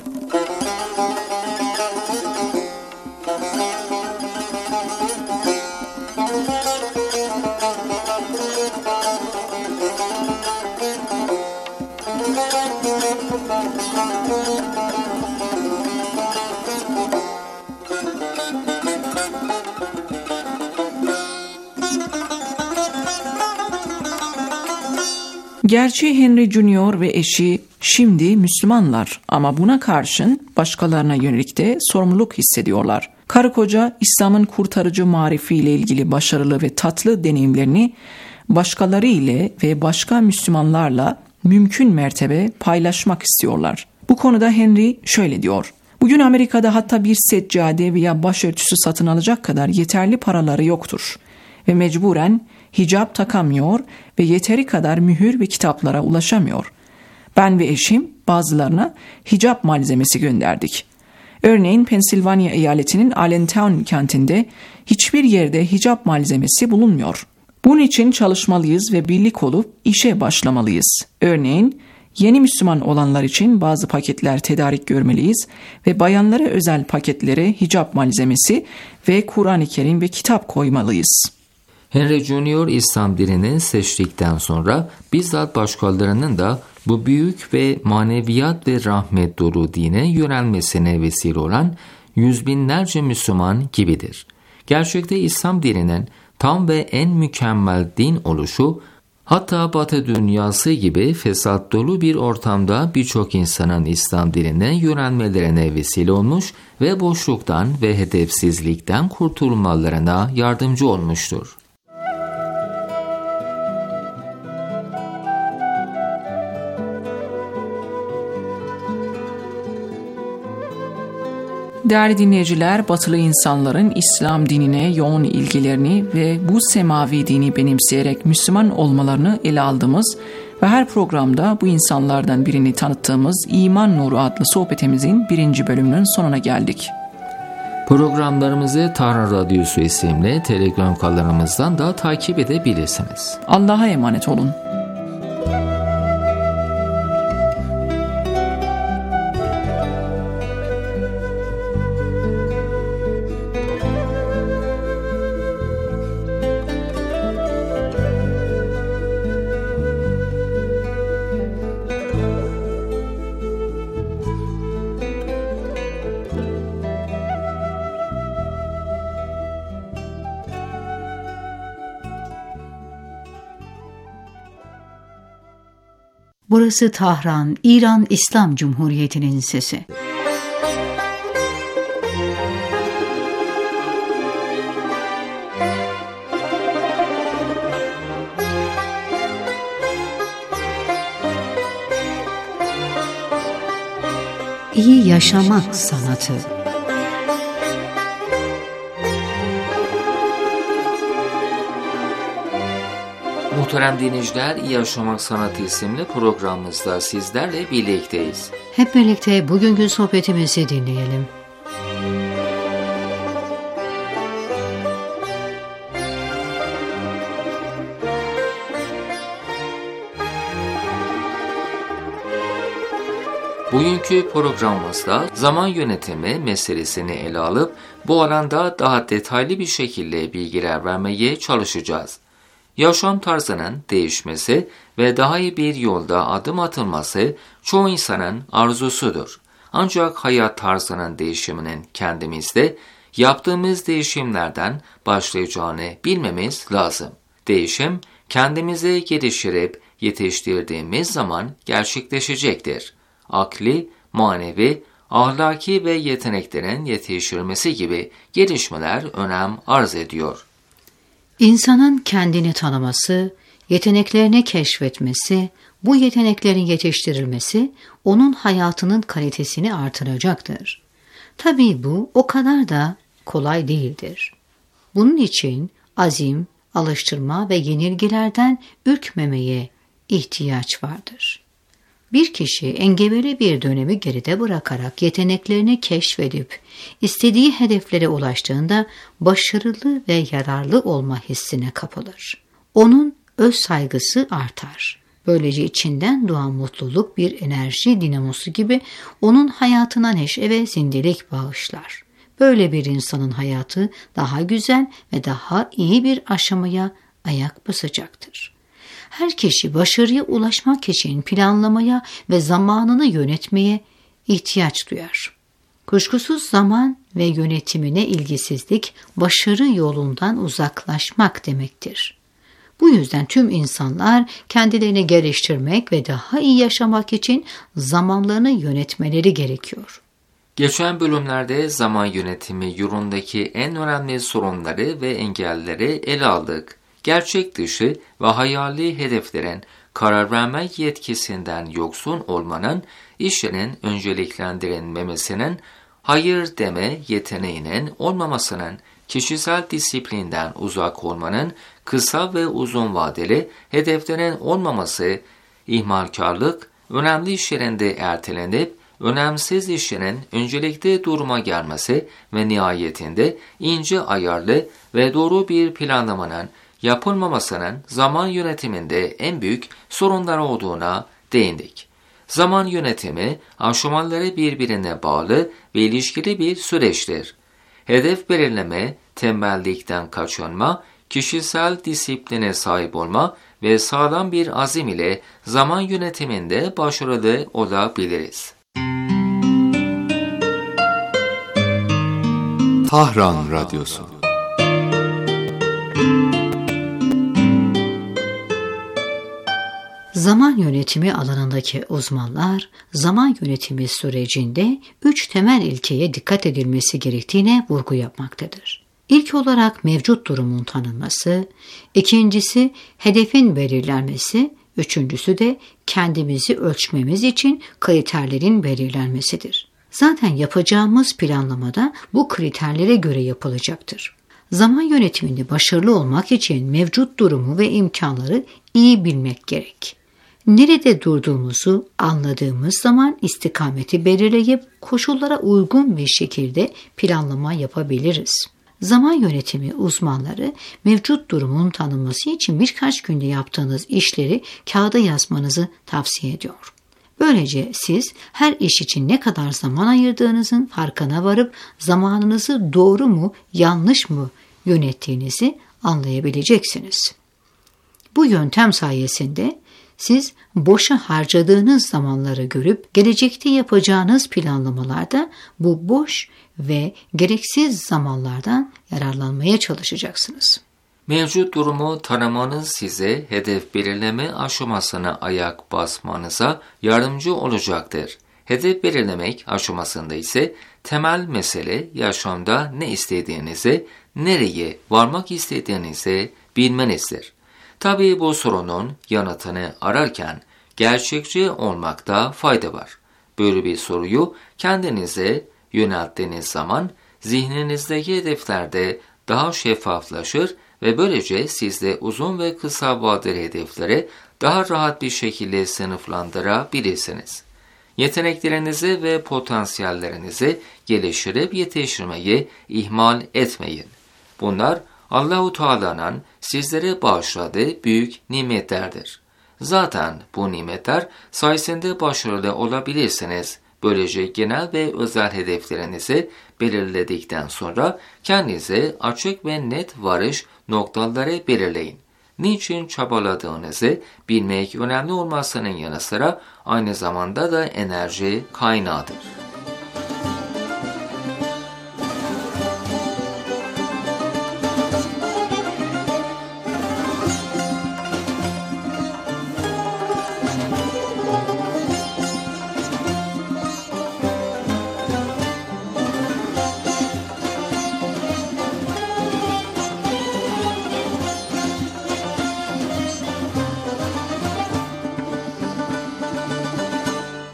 Gerçi Henry Junior ve eşi şimdi Müslümanlar ama buna karşın başkalarına yönelik de sorumluluk hissediyorlar. Karı koca İslam'ın kurtarıcı marifiyle ilgili başarılı ve tatlı deneyimlerini başkaları ile ve başka Müslümanlarla mümkün mertebe paylaşmak istiyorlar. Bu konuda Henry şöyle diyor. Bugün Amerika'da hatta bir seccade veya başörtüsü satın alacak kadar yeterli paraları yoktur ve mecburen hicap takamıyor ve yeteri kadar mühür ve kitaplara ulaşamıyor. Ben ve eşim bazılarına hicap malzemesi gönderdik. Örneğin Pensilvanya eyaletinin Allentown kentinde hiçbir yerde hicap malzemesi bulunmuyor. Bunun için çalışmalıyız ve birlik olup işe başlamalıyız. Örneğin yeni Müslüman olanlar için bazı paketler tedarik görmeliyiz ve bayanlara özel paketlere hicap malzemesi ve Kur'an-ı Kerim ve kitap koymalıyız. Henry Junior İslam dinini seçtikten sonra bizzat başkalarının da bu büyük ve maneviyat ve rahmet dolu dine yönelmesine vesile olan yüz binlerce Müslüman gibidir. Gerçekte İslam dininin tam ve en mükemmel din oluşu, hatta Batı dünyası gibi fesat dolu bir ortamda birçok insanın İslam dinine yönelmelerine vesile olmuş ve boşluktan ve hedefsizlikten kurtulmalarına yardımcı olmuştur. Değerli dinleyiciler, batılı insanların İslam dinine yoğun ilgilerini ve bu semavi dini benimseyerek Müslüman olmalarını ele aldığımız ve her programda bu insanlardan birini tanıttığımız İman Nuru adlı sohbetimizin birinci bölümünün sonuna geldik. Programlarımızı Tahran Radyosu isimli Telegram kanalımızdan da takip edebilirsiniz. Allah'a emanet olun. Burası Tahran, İran İslam Cumhuriyeti'nin sesi. İyi yaşamak sanatı. Muhterem dinleyiciler, İyi Yaşamak Sanatı isimli programımızda sizlerle birlikteyiz. Hep birlikte bugünkü sohbetimizi dinleyelim. Bugünkü programımızda zaman yönetimi meselesini ele alıp bu alanda daha detaylı bir şekilde bilgiler vermeye çalışacağız. Yaşam tarzının değişmesi ve daha iyi bir yolda adım atılması çoğu insanın arzusudur. Ancak hayat tarzının değişiminin kendimizde yaptığımız değişimlerden başlayacağını bilmemiz lazım. Değişim kendimizi geliştirip yetiştirdiğimiz zaman gerçekleşecektir. Akli, manevi, ahlaki ve yeteneklerin yetiştirilmesi gibi gelişmeler önem arz ediyor. İnsanın kendini tanıması, yeteneklerini keşfetmesi, bu yeteneklerin yetiştirilmesi onun hayatının kalitesini artıracaktır. Tabii bu o kadar da kolay değildir. Bunun için azim, alıştırma ve yenilgilerden ürkmemeye ihtiyaç vardır. Bir kişi engebeli bir dönemi geride bırakarak yeteneklerini keşfedip istediği hedeflere ulaştığında başarılı ve yararlı olma hissine kapılır. Onun öz saygısı artar. Böylece içinden doğan mutluluk bir enerji dinamosu gibi onun hayatına neşe ve zindelik bağışlar. Böyle bir insanın hayatı daha güzel ve daha iyi bir aşamaya ayak basacaktır. Her kişi başarıya ulaşmak için planlamaya ve zamanını yönetmeye ihtiyaç duyar. Kuşkusuz zaman ve yönetimine ilgisizlik başarı yolundan uzaklaşmak demektir. Bu yüzden tüm insanlar kendilerini geliştirmek ve daha iyi yaşamak için zamanlarını yönetmeleri gerekiyor. Geçen bölümlerde zaman yönetimi yolundaki en önemli sorunları ve engelleri ele aldık. Gerçek dışı ve hayali hedeflerin karar verme yetkisinden yoksun olmanın, işlerin önceliklendirilmemesinin, hayır deme yeteneğinin olmamasının, kişisel disiplinden uzak olmanın, kısa ve uzun vadeli hedeflerin olmaması, ihmalkarlık, önemli işlerin de ertelenip, önemsiz işlerin öncelikli duruma gelmesi ve nihayetinde ince ayarlı ve doğru bir planlamanın yapılmamasının zaman yönetiminde en büyük sorunlar olduğuna değindik. Zaman yönetimi, aşamaları birbirine bağlı ve ilişkili bir süreçtir. Hedef belirleme, tembellikten kaçınma, kişisel disipline sahip olma ve sağlam bir azim ile zaman yönetiminde başarılı olabiliriz. Tahran Radyosu. Zaman yönetimi alanındaki uzmanlar, zaman yönetimi sürecinde üç temel ilkeye dikkat edilmesi gerektiğine vurgu yapmaktadır. İlk olarak mevcut durumun tanınması, ikincisi hedefin belirlenmesi, üçüncüsü de kendimizi ölçmemiz için kriterlerin belirlenmesidir. Zaten yapacağımız planlamada bu kriterlere göre yapılacaktır. Zaman yönetiminde başarılı olmak için mevcut durumu ve imkanları iyi bilmek gerek. Nerede durduğumuzu anladığımız zaman istikameti belirleyip koşullara uygun bir şekilde planlama yapabiliriz. Zaman yönetimi uzmanları mevcut durumun tanınması için birkaç günde yaptığınız işleri kağıda yazmanızı tavsiye ediyor. Böylece siz her iş için ne kadar zaman ayırdığınızın farkına varıp zamanınızı doğru mu yanlış mı yönettiğinizi anlayabileceksiniz. Bu yöntem sayesinde siz boşa harcadığınız zamanları görüp gelecekte yapacağınız planlamalarda bu boş ve gereksiz zamanlardan yararlanmaya çalışacaksınız. Mevcut durumu tanımanız size hedef belirleme aşamasına ayak basmanıza yardımcı olacaktır. Hedef belirlemek aşamasında ise temel mesele yaşamda ne istediğinizi, nereye varmak istediğinizi bilmenizdir. Tabii bu sorunun yanıtını ararken gerçekçi olmakta fayda var. Böyle bir soruyu kendinize yönelttiğiniz zaman zihninizdeki hedeflerde daha şeffaflaşır ve böylece siz de uzun ve kısa vadeli hedefleri daha rahat bir şekilde sınıflandırabilirsiniz. Yeteneklerinizi ve potansiyellerinizi geliştirip yetiştirmeyi ihmal etmeyin. Bunlar Allah-u Teala'nın sizlere bağışladığı büyük nimetlerdir. Zaten bu nimetler sayesinde başarılı olabilirsiniz. Böylece genel ve özel hedeflerinizi belirledikten sonra kendinize açık ve net varış noktaları belirleyin. Niçin çabaladığınızı bilmek önemli olmasının yanı sıra aynı zamanda da enerji kaynağıdır.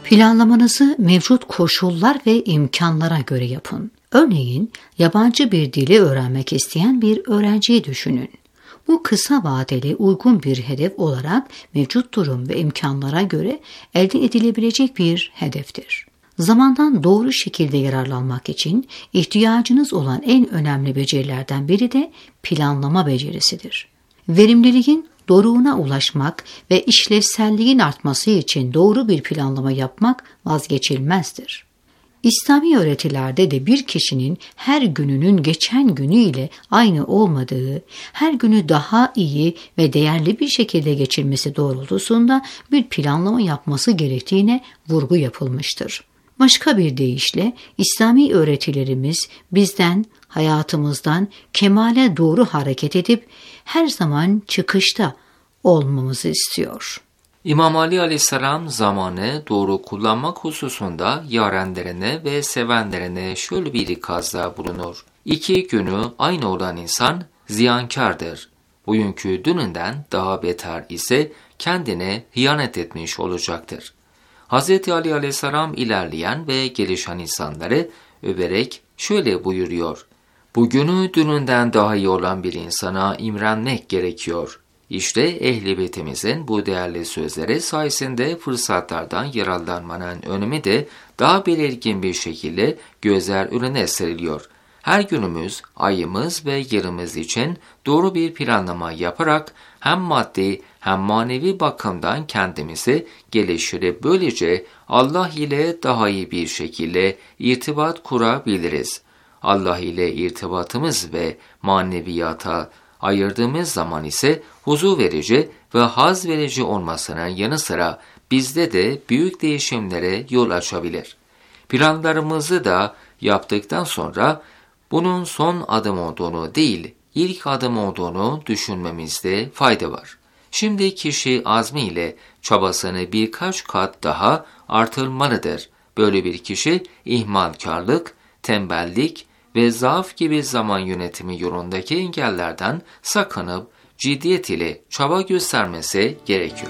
Planlamanızı mevcut koşullar ve imkanlara göre yapın. Örneğin yabancı bir dili öğrenmek isteyen bir öğrenciyi düşünün. Bu kısa vadeli uygun bir hedef olarak mevcut durum ve imkanlara göre elde edilebilecek bir hedeftir. Zamandan doğru şekilde yararlanmak için ihtiyacınız olan en önemli becerilerden biri de planlama becerisidir. Verimliliğin doruğuna ulaşmak ve işlevselliğin artması için doğru bir planlama yapmak vazgeçilmezdir. İslami öğretilerde de bir kişinin her gününün geçen günüyle aynı olmadığı, her günü daha iyi ve değerli bir şekilde geçirmesi doğrultusunda bir planlama yapması gerektiğine vurgu yapılmıştır. Başka bir deyişle İslami öğretilerimiz bizden, hayatımızdan kemale doğru hareket edip her zaman çıkışta olmamızı istiyor. İmam Ali Aleyhisselam zamanı doğru kullanmak hususunda yarenlerine ve sevenlerine şöyle bir ikazda bulunur. İki günü aynı olan insan ziyankardır. Bugünkü dününden daha beter ise kendine hıyanet etmiş olacaktır. Hz. Ali Aleyhisselam ilerleyen ve gelişen insanları överek şöyle buyuruyor. Bugünü dününden daha iyi olan bir insana imrenmek gerekiyor. İşte Ehl-i Beytimizin bu değerli sözleri sayesinde fırsatlardan yararlanmanın önemi de daha belirgin bir şekilde gözler önüne seriliyor. Her günümüz, ayımız ve yılımız için doğru bir planlama yaparak hem maddi hem manevi bakımdan kendimizi geliştirip böylece Allah ile daha iyi bir şekilde irtibat kurabiliriz. Allah ile irtibatımız ve maneviyata ayırdığımız zaman ise huzur verici ve haz verici olmasının yanı sıra bizde de büyük değişimlere yol açabilir. Planlarımızı da yaptıktan sonra bunun son adım olduğunu değil, ilk adım olduğunu düşünmemizde fayda var. Şimdi kişi azmiyle çabasını birkaç kat daha artırmalıdır. Böyle bir kişi ihmalkarlık, tembellik ve zaaf gibi zaman yönetimi yolundaki engellerden sakınıp ciddiyet ile çaba göstermesi gerekiyor.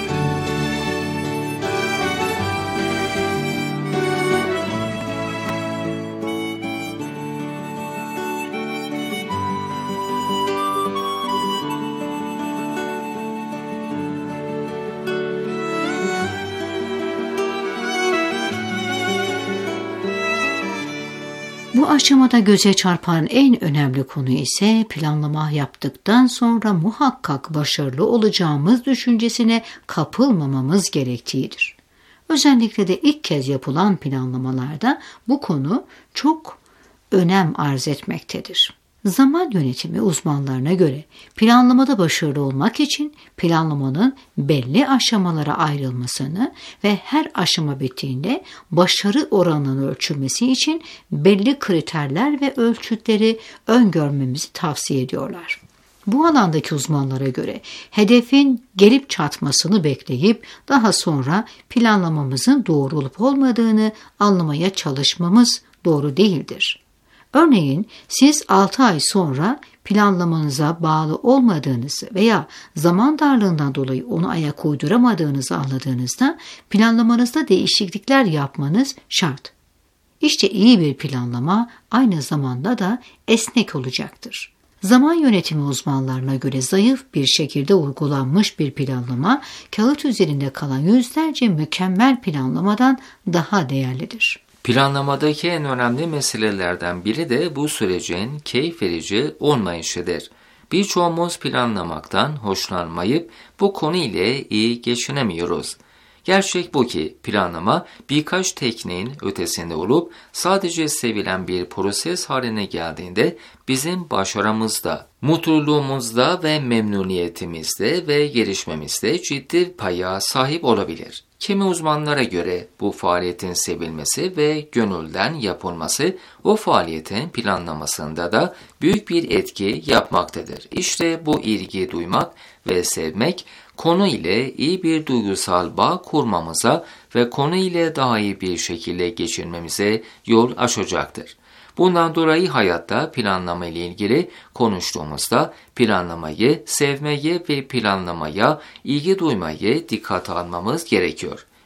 Bu aşamada göze çarpan en önemli konu ise planlama yaptıktan sonra muhakkak başarılı olacağımız düşüncesine kapılmamamız gerektiğidir. Özellikle de ilk kez yapılan planlamalarda bu konu çok önem arz etmektedir. Zaman yönetimi uzmanlarına göre planlamada başarılı olmak için planlamanın belli aşamalara ayrılmasını ve her aşama bittiğinde başarı oranının ölçülmesi için belli kriterler ve ölçütleri öngörmemizi tavsiye ediyorlar. Bu alandaki uzmanlara göre hedefin gelip çatmasını bekleyip daha sonra planlamamızın doğru olup olmadığını anlamaya çalışmamız doğru değildir. Örneğin siz altı ay sonra planlamanıza bağlı olmadığınızı veya zaman darlığından dolayı onu ayak uyduramadığınızı anladığınızda planlamanızda değişiklikler yapmanız şart. İşte iyi bir planlama aynı zamanda da esnek olacaktır. Zaman yönetimi uzmanlarına göre zayıf bir şekilde uygulanmış bir planlama, kağıt üzerinde kalan yüzlerce mükemmel planlamadan daha değerlidir. Planlamadaki en önemli meselelerden biri de bu sürecin keyif verici olmayışıdır. Birçoğumuz planlamaktan hoşlanmayıp bu konu ile iyi geçinemiyoruz. Gerçek bu ki planlama birkaç tekniğin ötesinde olup sadece sevilen bir proses haline geldiğinde bizim başarımızda, mutluluğumuzda ve memnuniyetimizde ve gelişmemizde ciddi paya sahip olabilir. Kimi uzmanlara göre bu faaliyetin sevilmesi ve gönülden yapılması o faaliyetin planlamasında da büyük bir etki yapmaktadır. İşte bu ilgi duymak ve sevmek konu ile iyi bir duygusal bağ kurmamıza ve konu ile daha iyi bir şekilde geçirmemize yol açacaktır. Bundan dolayı hayatta planlama ile ilgili konuştuğumuzda planlamayı sevmeye ve planlamaya ilgi duymayı dikkate almamız gerekiyor.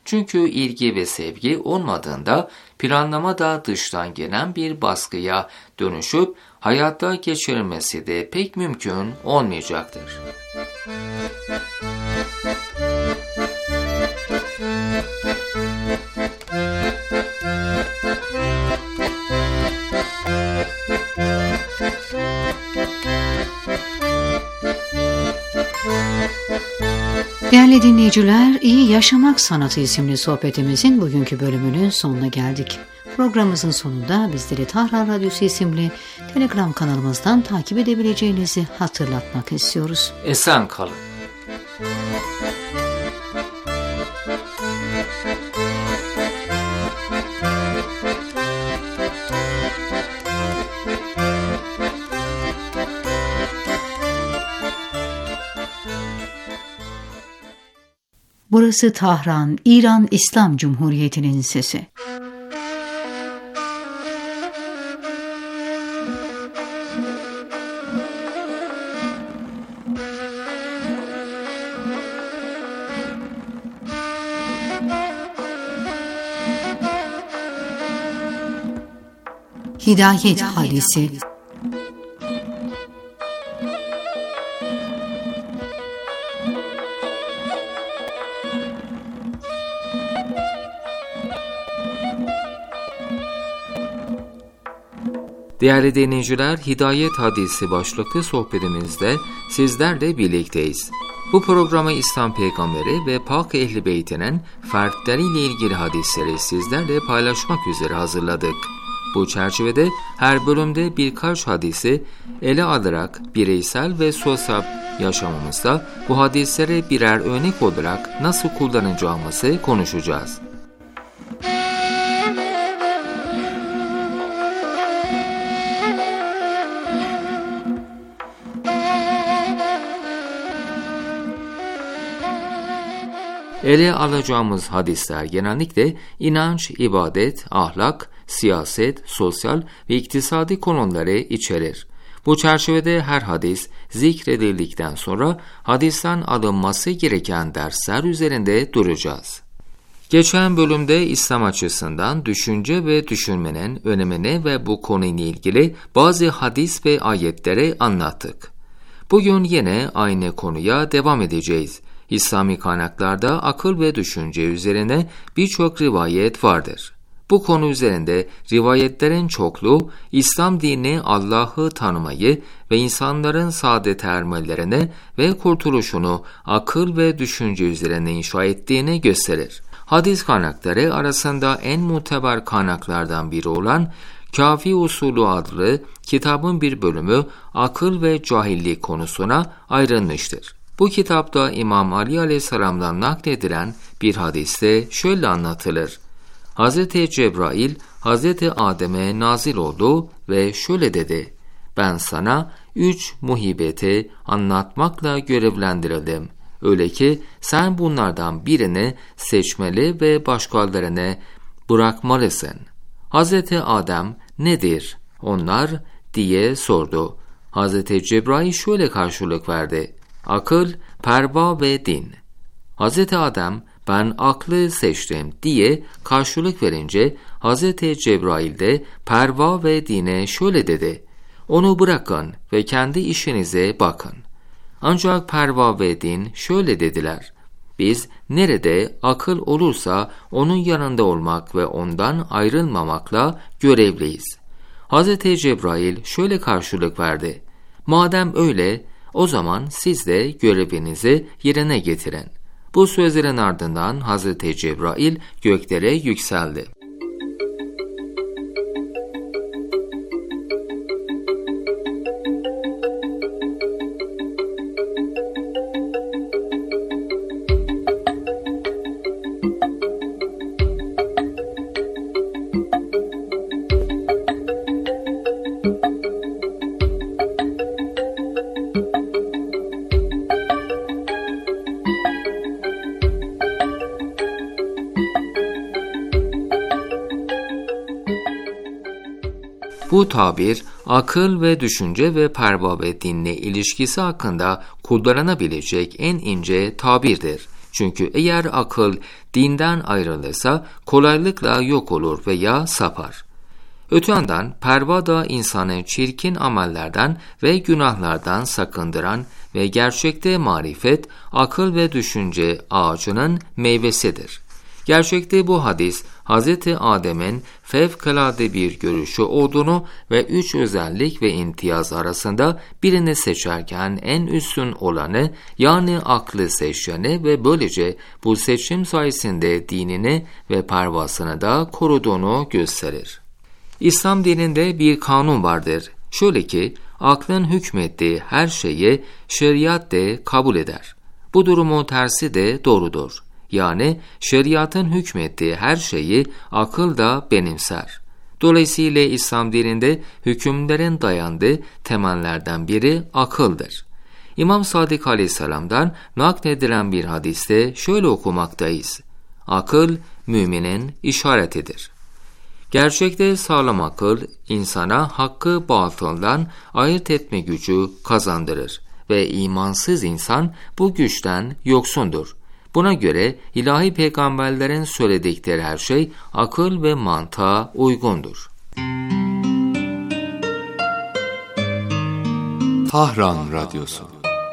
Çünkü ilgi ve sevgi olmadığında planlama da dıştan gelen bir baskıya dönüşüp hayata geçirilmesi de pek mümkün olmayacaktır. Değerli dinleyiciler, İyi Yaşamak Sanatı isimli sohbetimizin bugünkü bölümünün sonuna geldik. Programımızın sonunda bizleri Tahran Radyosu isimli Telegram kanalımızdan takip edebileceğinizi hatırlatmak istiyoruz. Esen kalın. Burası Tahran, İran İslam Cumhuriyeti'nin sesi. Hidayet Hadisi. Değerli dinleyiciler, Hidayet Hadisi başlıklı sohbetimizde sizlerle birlikteyiz. Bu programı İslam Peygamberi ve Pak Ehl-i Beyt'inin fertleriyle ilgili hadisleri sizlerle paylaşmak üzere hazırladık. Bu çerçevede her bölümde birkaç hadisi ele alarak bireysel ve sosyal yaşamımızda bu hadisleri birer örnek olarak nasıl kullanacağımızı konuşacağız. Ele alacağımız hadisler genellikle inanç, ibadet, ahlak, siyaset, sosyal ve iktisadi konuları içerir. Bu çerçevede her hadis zikredildikten sonra hadisten alınması gereken dersler üzerinde duracağız. Geçen bölümde İslam açısından düşünce ve düşünmenin önemini ve bu konuyla ilgili bazı hadis ve ayetleri anlattık. Bugün yine aynı konuya devam edeceğiz. İslami kaynaklarda akıl ve düşünce üzerine birçok rivayet vardır. Bu konu üzerinde rivayetlerin çokluğu, İslam dini Allah'ı tanımayı ve insanların saadet ermelerine ve kurtuluşunu akıl ve düşünce üzerine inşa ettiğini gösterir. Hadis kaynakları arasında en muteber kaynaklardan biri olan Kafi Usulü adlı kitabın bir bölümü akıl ve cahillik konusuna ayrılmıştır. Bu kitapta İmam Ali Aleyhisselam'dan nakledilen bir hadiste şöyle anlatılır. Hazreti Cebrail, Hazreti Adem'e nazil oldu ve şöyle dedi: Ben sana üç muhibeti anlatmakla görevlendirildim. Öyle ki sen bunlardan birini seçmeli ve başkalarını bırakmalısın. Hazreti Adem, nedir onlar diye sordu. Hazreti Cebrail şöyle karşılık verdi: Akıl, perva ve din. Hazreti Adem, ben aklı seçtim diye karşılık verince Hazreti Cebrail de perva ve dine şöyle dedi: Onu bırakın ve kendi işinize bakın. Ancak perva ve din şöyle dediler: Biz nerede akıl olursa onun yanında olmak ve ondan ayrılmamakla görevliyiz. Hazreti Cebrail şöyle karşılık verdi: Madem öyle, o zaman siz de görevinizi yerine getirin. Bu sözlerin ardından Hazreti Cebrail göklere yükseldi. Bu tabir, akıl ve düşünce ve perva ve dinle ilişkisi hakkında kullanılabilecek en ince tabirdir. Çünkü eğer akıl dinden ayrılırsa kolaylıkla yok olur veya sapar. Öte yandan perva da insanı çirkin amellerden ve günahlardan sakındıran ve gerçekte marifet, akıl ve düşünce ağacının meyvesidir. Gerçekte bu hadis, Hazreti Adem'in fevkalade bir görüşü olduğunu ve üç özellik ve imtiyaz arasında birini seçerken en üstün olanı, yani aklı seçeni ve böylece bu seçim sayesinde dinini ve pervasını da koruduğunu gösterir. İslam dininde bir kanun vardır. Şöyle ki, aklın hükmettiği her şeyi şeriat de kabul eder. Bu durumun tersi de doğrudur. Yani şeriatın hükmettiği her şeyi akıl da benimser. Dolayısıyla İslam dininde hükümlerin dayandığı temellerden biri akıldır. İmam Sadık Aleyhisselam'dan nakledilen bir hadiste şöyle okumaktayız: akıl müminin işaretidir. Gerçekte sağlam akıl insana hakkı batıldan ayırt etme gücü kazandırır ve imansız insan bu güçten yoksundur. Buna göre ilahi peygamberlerin söyledikleri her şey akıl ve mantığa uygundur. Tahran Radyosu.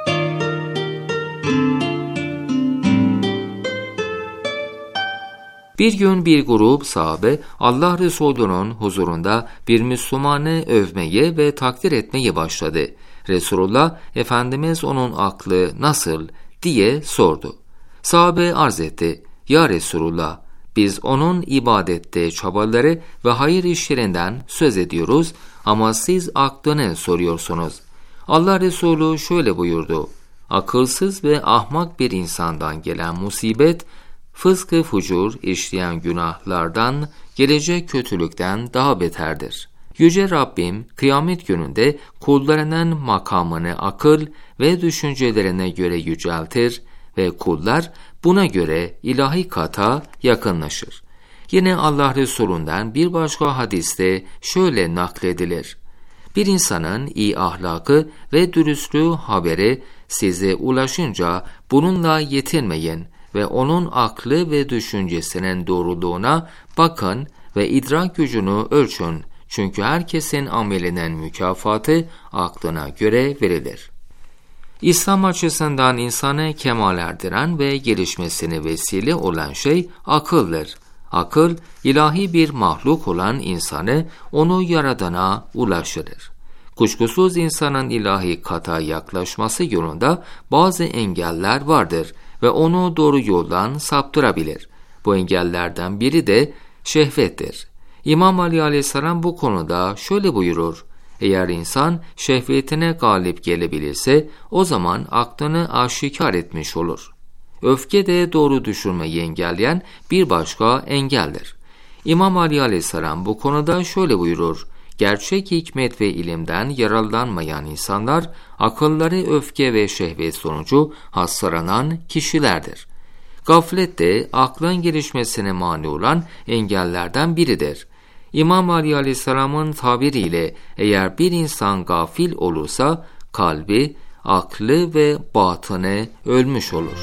Bir gün bir grup sahabe Allah Resulü'nün huzurunda bir Müslümanı övmeye ve takdir etmeye başladı. Resulullah Efendimiz onun aklı nasıl diye sordu. Sahabe arz etti: Ya Resulullah, biz onun ibadette çabaları ve hayır işlerinden söz ediyoruz ama siz aklını soruyorsunuz. Allah Resulü şöyle buyurdu: akılsız ve ahmak bir insandan gelen musibet, fıskı fucur işleyen günahlardan, gelecek kötülükten daha beterdir. Yüce Rabbim kıyamet gününde kullarının makamını akıl ve düşüncelerine göre yüceltir ve kullar buna göre ilahi kata yakınlaşır. Yine Allah Resulü'nden bir başka hadiste şöyle nakledilir: bir insanın iyi ahlakı ve dürüstlüğü haberi size ulaşınca bununla yetinmeyin ve onun aklı ve düşüncesinin doğruluğuna bakın ve idrak gücünü ölçün. Çünkü herkesin amelinin mükafatı aklına göre verilir. İslam açısından insanı kemal erdiren ve gelişmesine vesile olan şey akıldır. Akıl, ilahi bir mahluk olan insanı onu yaradana ulaştırır. Kuşkusuz insanın ilahi kata yaklaşması yolunda bazı engeller vardır ve onu doğru yoldan saptırabilir. Bu engellerden biri de şehvettir. İmam Ali Aleyhisselam bu konuda şöyle buyurur: eğer insan şehvetine galip gelebilirse o zaman aklını aşikar etmiş olur. Öfke de doğru düşünmeyi engelleyen bir başka engeldir. İmam Ali Aleyhisselam bu konuda şöyle buyurur: gerçek hikmet ve ilimden yararlanmayan insanlar akılları öfke ve şehvet sonucu hastalanan kişilerdir. Gaflet de aklın gelişmesine mani olan engellerden biridir. İmam Ali Aleyhisselam'ın tabiriyle eğer bir insan gafil olursa kalbi, aklı ve batını ölmüş olur.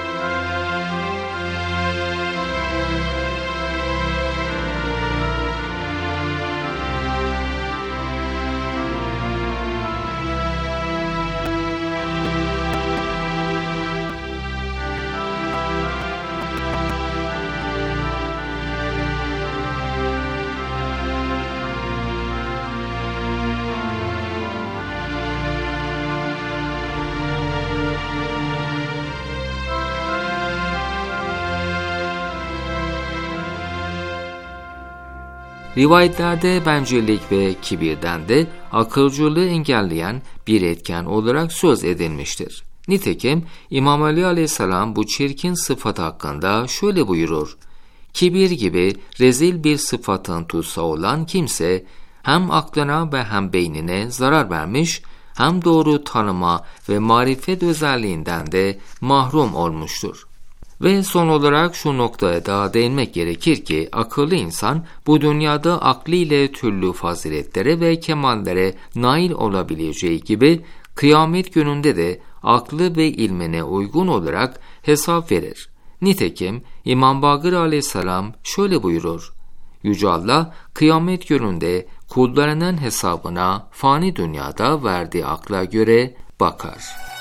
Rivayetlerde bencillik ve kibirden de akılcılığı engelleyen bir etken olarak söz edilmiştir. Nitekim İmam Ali Aleyhisselam bu çirkin sıfat hakkında şöyle buyurur: kibir gibi rezil bir sıfatın tutsağı olan kimse hem aklına ve hem beynine zarar vermiş, hem doğru tanıma ve marifet özelliğinden de mahrum olmuştur. Ve son olarak şu noktaya da değinmek gerekir ki akıllı insan bu dünyada akliyle türlü faziletlere ve kemallere nail olabileceği gibi kıyamet gününde de aklı ve ilmine uygun olarak hesap verir. Nitekim İmam Bakır aleyhisselam şöyle buyurur: Yüce Allah kıyamet gününde kullarının hesabına fani dünyada verdiği akla göre bakar.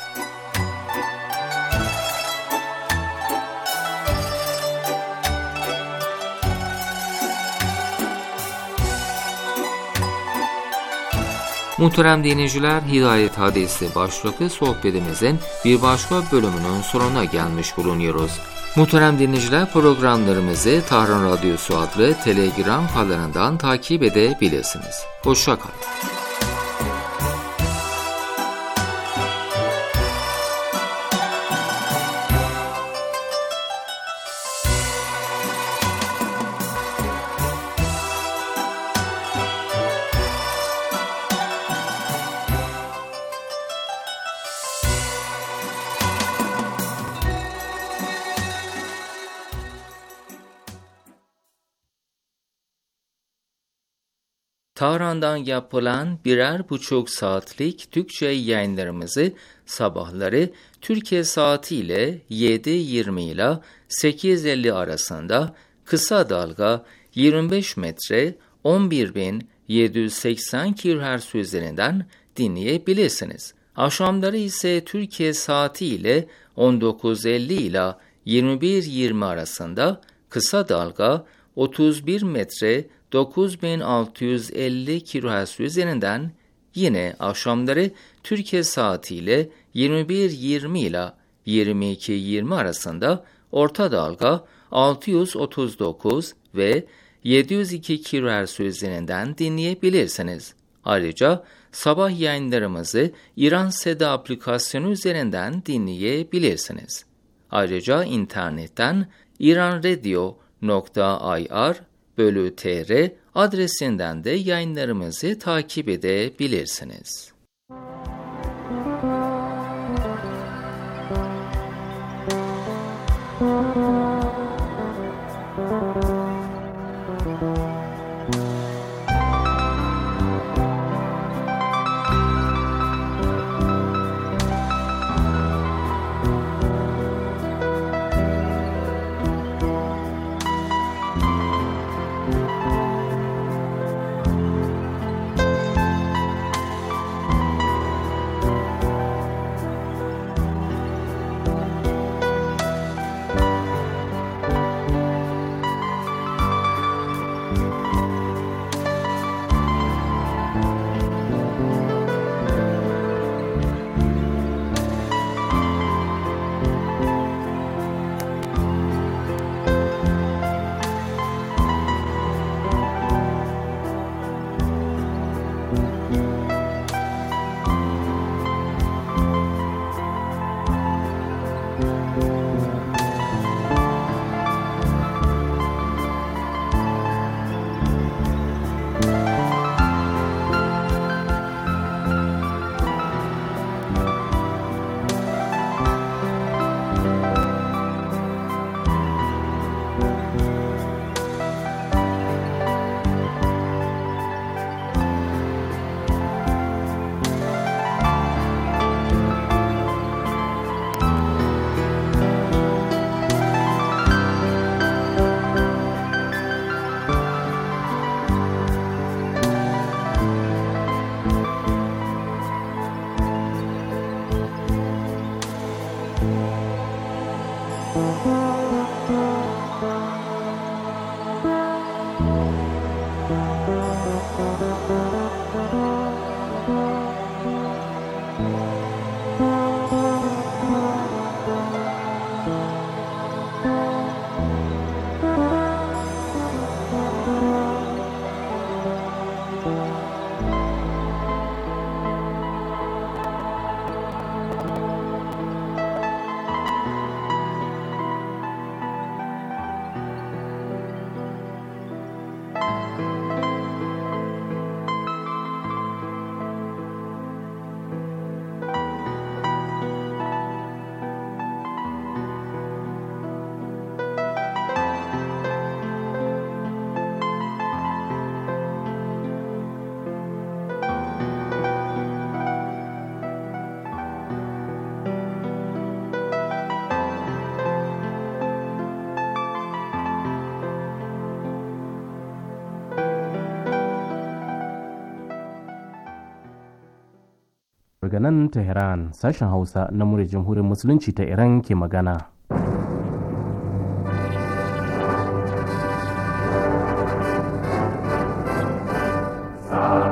Muhterem dinleyiciler, Hidayet Hadisi başlıklı sohbetimizin bir başka bölümünün sonuna gelmiş bulunuyoruz. Muhterem dinleyiciler, programlarımızı Tahran Radyosu adlı Telegram kanalından takip edebilirsiniz. Hoşça kalın. Tahran'dan yapılan birer buçuk saatlik Türkçe yayınlarımızı sabahları Türkiye saatiyle yedi yirmi ile sekiz elli arasında kısa dalga yirmi beş metre on bir bin yedi yüz seksen kilohertz üzerinden dinleyebilirsiniz. Akşamları ise Türkiye saatiyle on dokuz elli ile yirmi bir yirmi arasında kısa dalga otuz bir metre dokuz bin altı yüz elli kilohertz üzerinden, yine akşamları Türkiye saatiyle yirmi bir yirmi ile yirmi iki yirmi arasında orta dalga altı yüz otuz dokuz ve yedi yüz iki kilohertz üzerinden dinleyebilirsiniz. Ayrıca sabah yayınlarımızı İran Seda aplikasyonu üzerinden dinleyebilirsiniz. Ayrıca internetten iranradio nokta ir bölü tr adresinden de yayınlarımızı takip edebilirsiniz. daga nan Tehran sashen Hausa na muryar Jamhuriyar Musulunci ta Iran ke magana. Salam